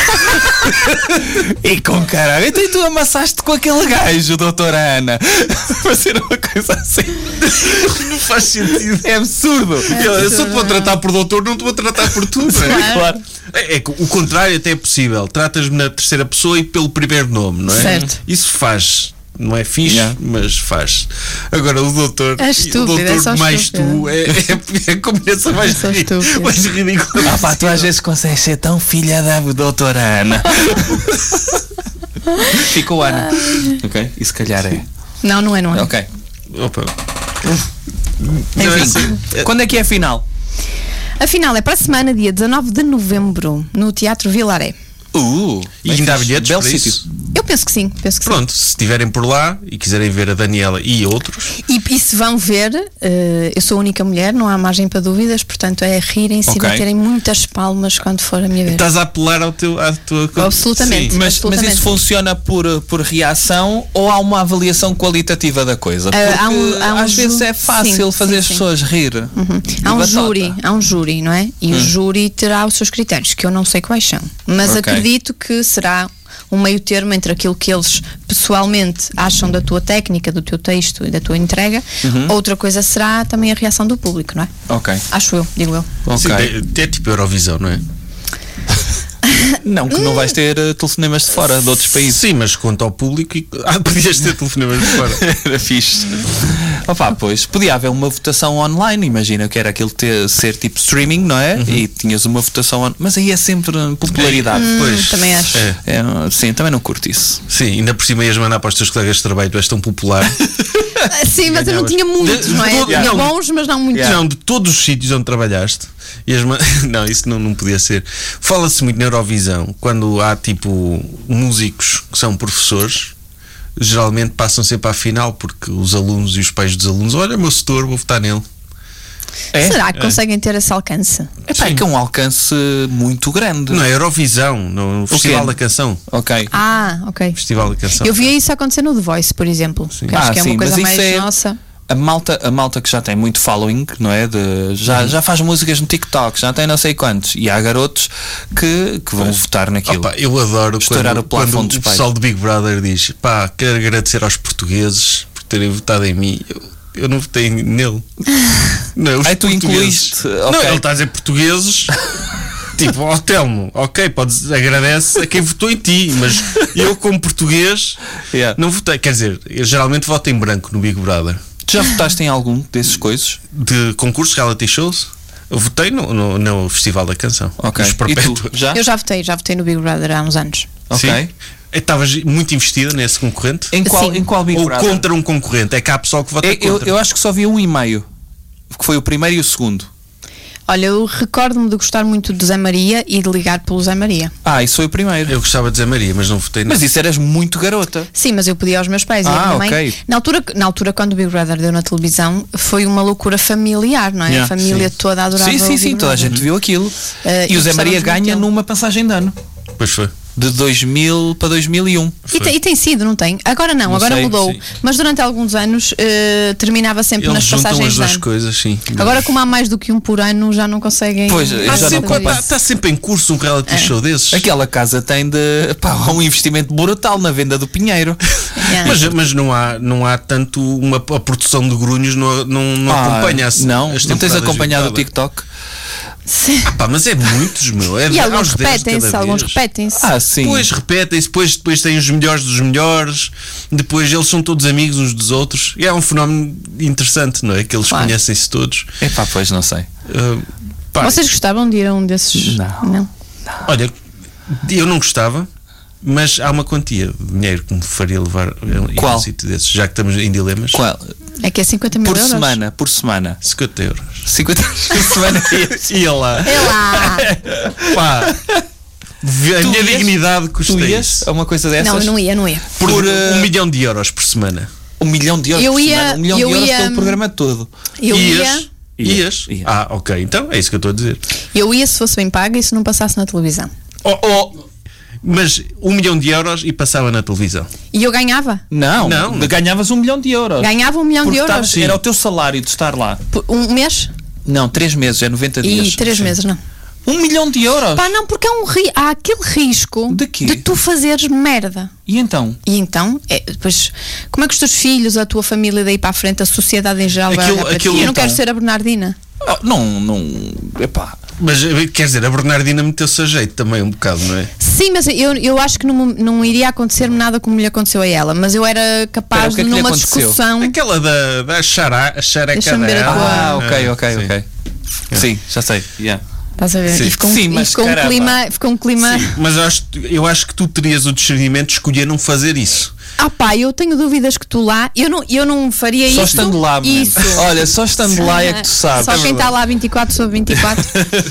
E com caralho, então tu amassaste com aquele gajo, doutora Ana. Fazer uma coisa assim. Não faz sentido. É absurdo. Eu só te vou tratar por doutor, não te vou tratar por tu. não é? Claro. É que o contrário até é possível. Tratas-me na terceira pessoa e pelo primeiro nome, não é? Certo. Isso faz. Não é fixe, Yeah. mas faz. Agora o doutor, É estúpido, o doutor é só mais estúpido. tu é a combinação mais, só estúpido. mais ridícula. Ah pá, tu às vezes consegues ser tão filha da doutora Ana. Ficou Ana. Ok? E se calhar é. Não é. Ok. Opa. Enfim, quando é que é a final? A final é para a semana, dia 19 de novembro, no Teatro Vilaré. E ainda há bilhetes Belo para sítio. isso? Eu penso que sim, Pronto, se estiverem por lá e quiserem ver a Daniela e outros, E se vão ver, eu sou a única mulher, não há margem para dúvidas, portanto é rirem-se Ok. e baterem muitas palmas quando for a minha vez. estás a apelar à tua Absolutamente. Sim. Mas Absolutamente. isso funciona por reação ou há uma avaliação qualitativa da coisa? Porque há um às vezes é sim, fácil fazer sim, as sim. pessoas rir. Há um Batata. júri, não é? E o júri terá os seus critérios, que eu não sei quais são. Mas Ok. acredito que será um meio termo entre aquilo que eles pessoalmente acham da tua técnica, do teu texto e da tua entrega. Outra coisa será também a reação do público, não é? Ok. Acho eu, digo eu. Sim, Ok. é tipo Eurovisão, não é? Não, que não vais ter telefonemas de fora, de outros países. Sim, mas quanto ao público, podias ter telefonemas de fora. Era fixe. Opa, pois, podia haver uma votação online, imagina que era aquilo ser tipo streaming, não é? E tinhas uma votação mas aí é sempre popularidade. Pois. Também acho. É. Sim, também não curto isso. Sim, ainda por cima ias mandar para os teus colegas de trabalho, tu és tão popular. Sim, mas eu não tinha muitos, não é? todo- Tinha não, bons, mas não muitos. Não, de todos os sítios onde trabalhaste. Não, isso não podia ser. Fala-se muito na Eurovisão, quando há tipo músicos que são professores, geralmente passam sempre à final, porque os alunos e os pais dos alunos, olha o meu setor, vou votar nele. Será que conseguem ter esse alcance? É que é um alcance muito grande. Não é Eurovisão, no Festival da Canção. Ok. Ok. Festival da Canção. Eu via isso acontecer no The Voice, por exemplo. Que acho que é uma coisa mas mais isso é nossa. a malta que já tem muito following, não é? Já faz músicas no TikTok, já tem não sei quantos. E há garotos que vão votar naquilo. Opa, eu adoro Estourar o plafond quando dos o pais. pessoal do Big Brother diz: pá, quero agradecer aos portugueses por terem votado em mim. Eu não votei nele. Não, os Aí tu portugueses. incluíste, Não, ok. ele está a dizer portugueses. Tipo, ó Telmo, ok, agradece a quem votou em ti, mas eu, como português, Yeah. não votei. Quer dizer, eu geralmente voto em branco no Big Brother. Tu já votaste em algum desses coisas? De concursos, reality shows, eu votei no Festival da Canção. Ok. Nos E tu? Perpétuos. Já? Eu já votei no Big Brother há uns anos. Ok. Sim. Estavas muito investida nesse concorrente? Em qual, Sim. em qual Big Ou Brother? contra um concorrente? É que há pessoal que vota contra. Eu acho que só vi 1,5. Que foi o primeiro e o segundo. Olha, eu recordo-me de gostar muito do Zé Maria e de ligar pelo Zé Maria. Isso foi o primeiro. Eu gostava de dizer Maria, mas não votei Mas nele. isso eras muito garota. Sim, mas eu pedi aos meus pais e à minha mãe. ok. Na altura, quando o Big Brother deu na televisão, foi uma loucura familiar, não é? Yeah, A família toda adorava o Big Sim, toda a Brother. gente viu aquilo. E E o Zé Maria gostávamos muito ganha dele. numa passagem de ano. Pois foi. De 2000 para 2001. E tem sido, não tem? Agora não, agora sei, mudou. sim. Mas durante alguns anos terminava sempre Eles nas juntam passagens as de duas ano. coisas, sim. Agora, como há mais do que um por ano, já não conseguem. Pois, eu já não acompanho. Está sempre em curso um reality show desses. Aquela casa tem há um investimento brutal na venda do Pinheiro. Yeah. Mas não há tanto a produção de grunhos, não acompanha as Não tens temporadas acompanhado o Big Brother. TikTok? Sim. Pá, mas é muitos, meu. É E alguns aos 10 de cada repetem-se, alguns vez. repetem-se. Sim. Depois repetem-se, depois têm os melhores dos melhores, depois eles são todos amigos uns dos outros. E é um fenómeno interessante, não é? Que eles Claro. conhecem-se todos. Pois não sei. Pá, Vocês gostavam de ir a um desses? Não. olha, eu não gostava, mas há uma quantia de dinheiro que me faria levar a Qual? um sítio desses, já que estamos em dilemas. Qual? É que é 50 mil Por euros. semana. 50 euros. 50 por semana. Ia lá. É lá! Pá, a minha dignidade custa Tu ias isso. a uma coisa dessas? Não, eu não ia. Por por, 1 milhão de euros por semana. 1 milhão de euros Eu por ia- semana. 1 milhão de eu euros ia- pelo programa todo. Eu Ias? Ias? Ia. Ah, ok. Então é isso que eu estou a dizer. ia se fosse bem paga e se não passasse na televisão. Mas 1 milhão de euros e passava na televisão. E eu ganhava. Não, Não. ganhavas 1 milhão de euros. Ganhava 1 milhão de Porque euros. era o teu salário de estar lá. Por um mês? Não, 3 meses, é 90 dias. E 3 meses, não. 1 milhão de euros? Pá, não, porque há aquele risco De quê? de tu fazeres merda. E então? E então, depois, como é que os teus filhos, a tua família daí para a frente, a sociedade em geral vai Aquilo- olhar para ti? aquilo Eu não então- quero ser a Bernardina. Oh, não, epá. Mas quer dizer, a Bernardina meteu-se a jeito também um bocado, não é? Sim, mas eu acho que não iria acontecer acontecer-me como lhe aconteceu a ela, mas eu era capaz Espera, o que é de que lhe numa aconteceu? discussão. Aquela da xareca Deixa-me ver a dela. tua- Ok. Sim, já sei. Yeah. Estás a ver? Sim. E ficou, Sim, e mas ficou um caramba. clima. Ficou um clima. Mas eu acho que tu terias o discernimento de escolher não fazer isso. Ah pá, eu tenho dúvidas que tu lá. Eu não faria Só isso. estando lá, mano. Isso. Olha, só estando lá é que tu sabes. Só quem está lá 24 sobre 24.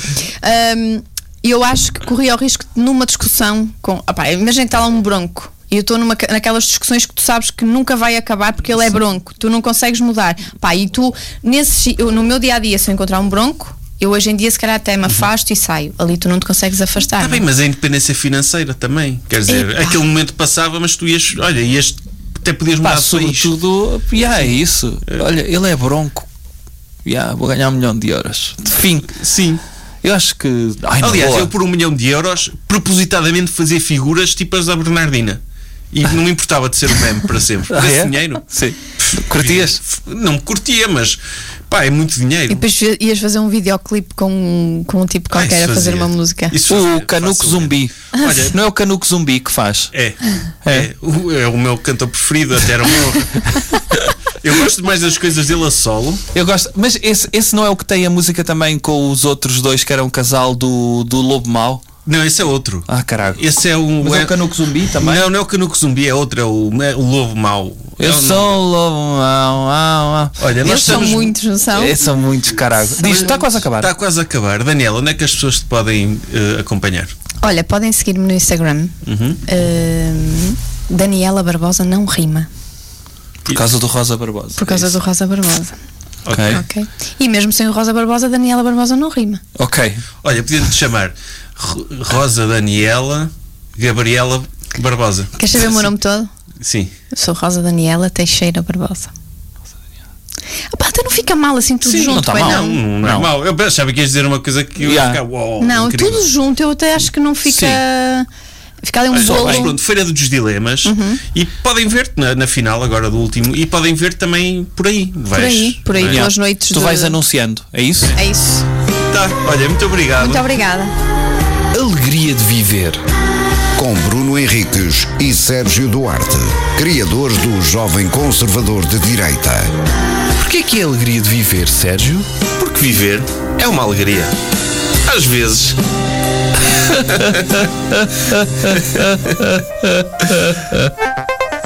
Eu acho que corria o risco de numa discussão com. Ah pá, imagina que está lá um bronco. E eu estou naquelas discussões que tu sabes que nunca vai acabar porque ele é bronco. Tu não consegues mudar. Pá, e tu, no meu dia a dia, se eu encontrar um bronco, eu hoje em dia se calhar até me afasto e saio. Ali tu não te consegues afastar. Está bem, mas a independência financeira também. Quer dizer, Epá. aquele momento passava, mas tu ias. Olha, até podias mudar Pá, de país. sobretudo, é isso. Olha, ele é bronco. Vou ganhar 1 milhão de euros. De fim. Sim. Eu acho que. Ai, na Aliás, boa. eu por 1 milhão de euros, propositadamente fazia figuras tipo as da Bernardina. E não me importava de ser o meme para sempre. Por esse é? dinheiro. Sim. Curtias? Não me curtia, mas pá, é muito E dinheiro. depois ias fazer um videoclipe com um tipo Ah, qualquer isso a fazer fazia. uma música. Isso O fazia Canuco facilmente. Zumbi. Olha, Não é o Canuco Zumbi que faz? É o meu cantor preferido, até era o meu. Eu gosto mais das coisas dele a solo. Eu gosto. Mas esse não é o que tem a música também com os outros dois que eram um casal do Lobo Mau? Não, esse é outro. Ah, caralho. Esse é o. Mas é o Canuco Zumbi também? Não é o Canuco Zumbi, é outro, é o Lobo Mau. Eu sou o Lobo Mau. Olha, nós Eles são estamos. muitos, não são? São muitos, caralho. Diz, está quase a acabar. Está quase a acabar. Daniela, onde é que as pessoas te podem acompanhar? Olha, podem seguir-me no Instagram. Daniela Barbosa não rima. Por causa do Rosa Barbosa. Por causa do Rosa Barbosa. Ok. Ok? E mesmo sem o Rosa Barbosa, Daniela Barbosa não rima. Ok. Olha, podia-te chamar Rosa Daniela Gabriela Barbosa. Queres saber o meu nome todo? Sim. Eu sou Rosa Daniela Teixeira Barbosa. Até não fica mal assim tudo Sim, junto, não tá pois mal. não? Não é Não. mau. Eu achava que ias dizer uma coisa que eu ia Yeah. ficar uau, Não, incrível. tudo junto eu até acho que não fica. Fica ali um Olha, bolo. mas pronto, Feira dos Dilemas. E podem ver-te na final agora do último. E podem ver também por aí. Por aí, Vais. pelas noites. Tu vais anunciando, é isso? É isso. Tá, olha, muito obrigado. Muito obrigada. Alegria de Viver. Com Bruno Henriques e Sérgio Duarte, criadores do Jovem Conservador de Direita. Porquê que é a alegria de viver, Sérgio? Porque viver é uma alegria. Às vezes.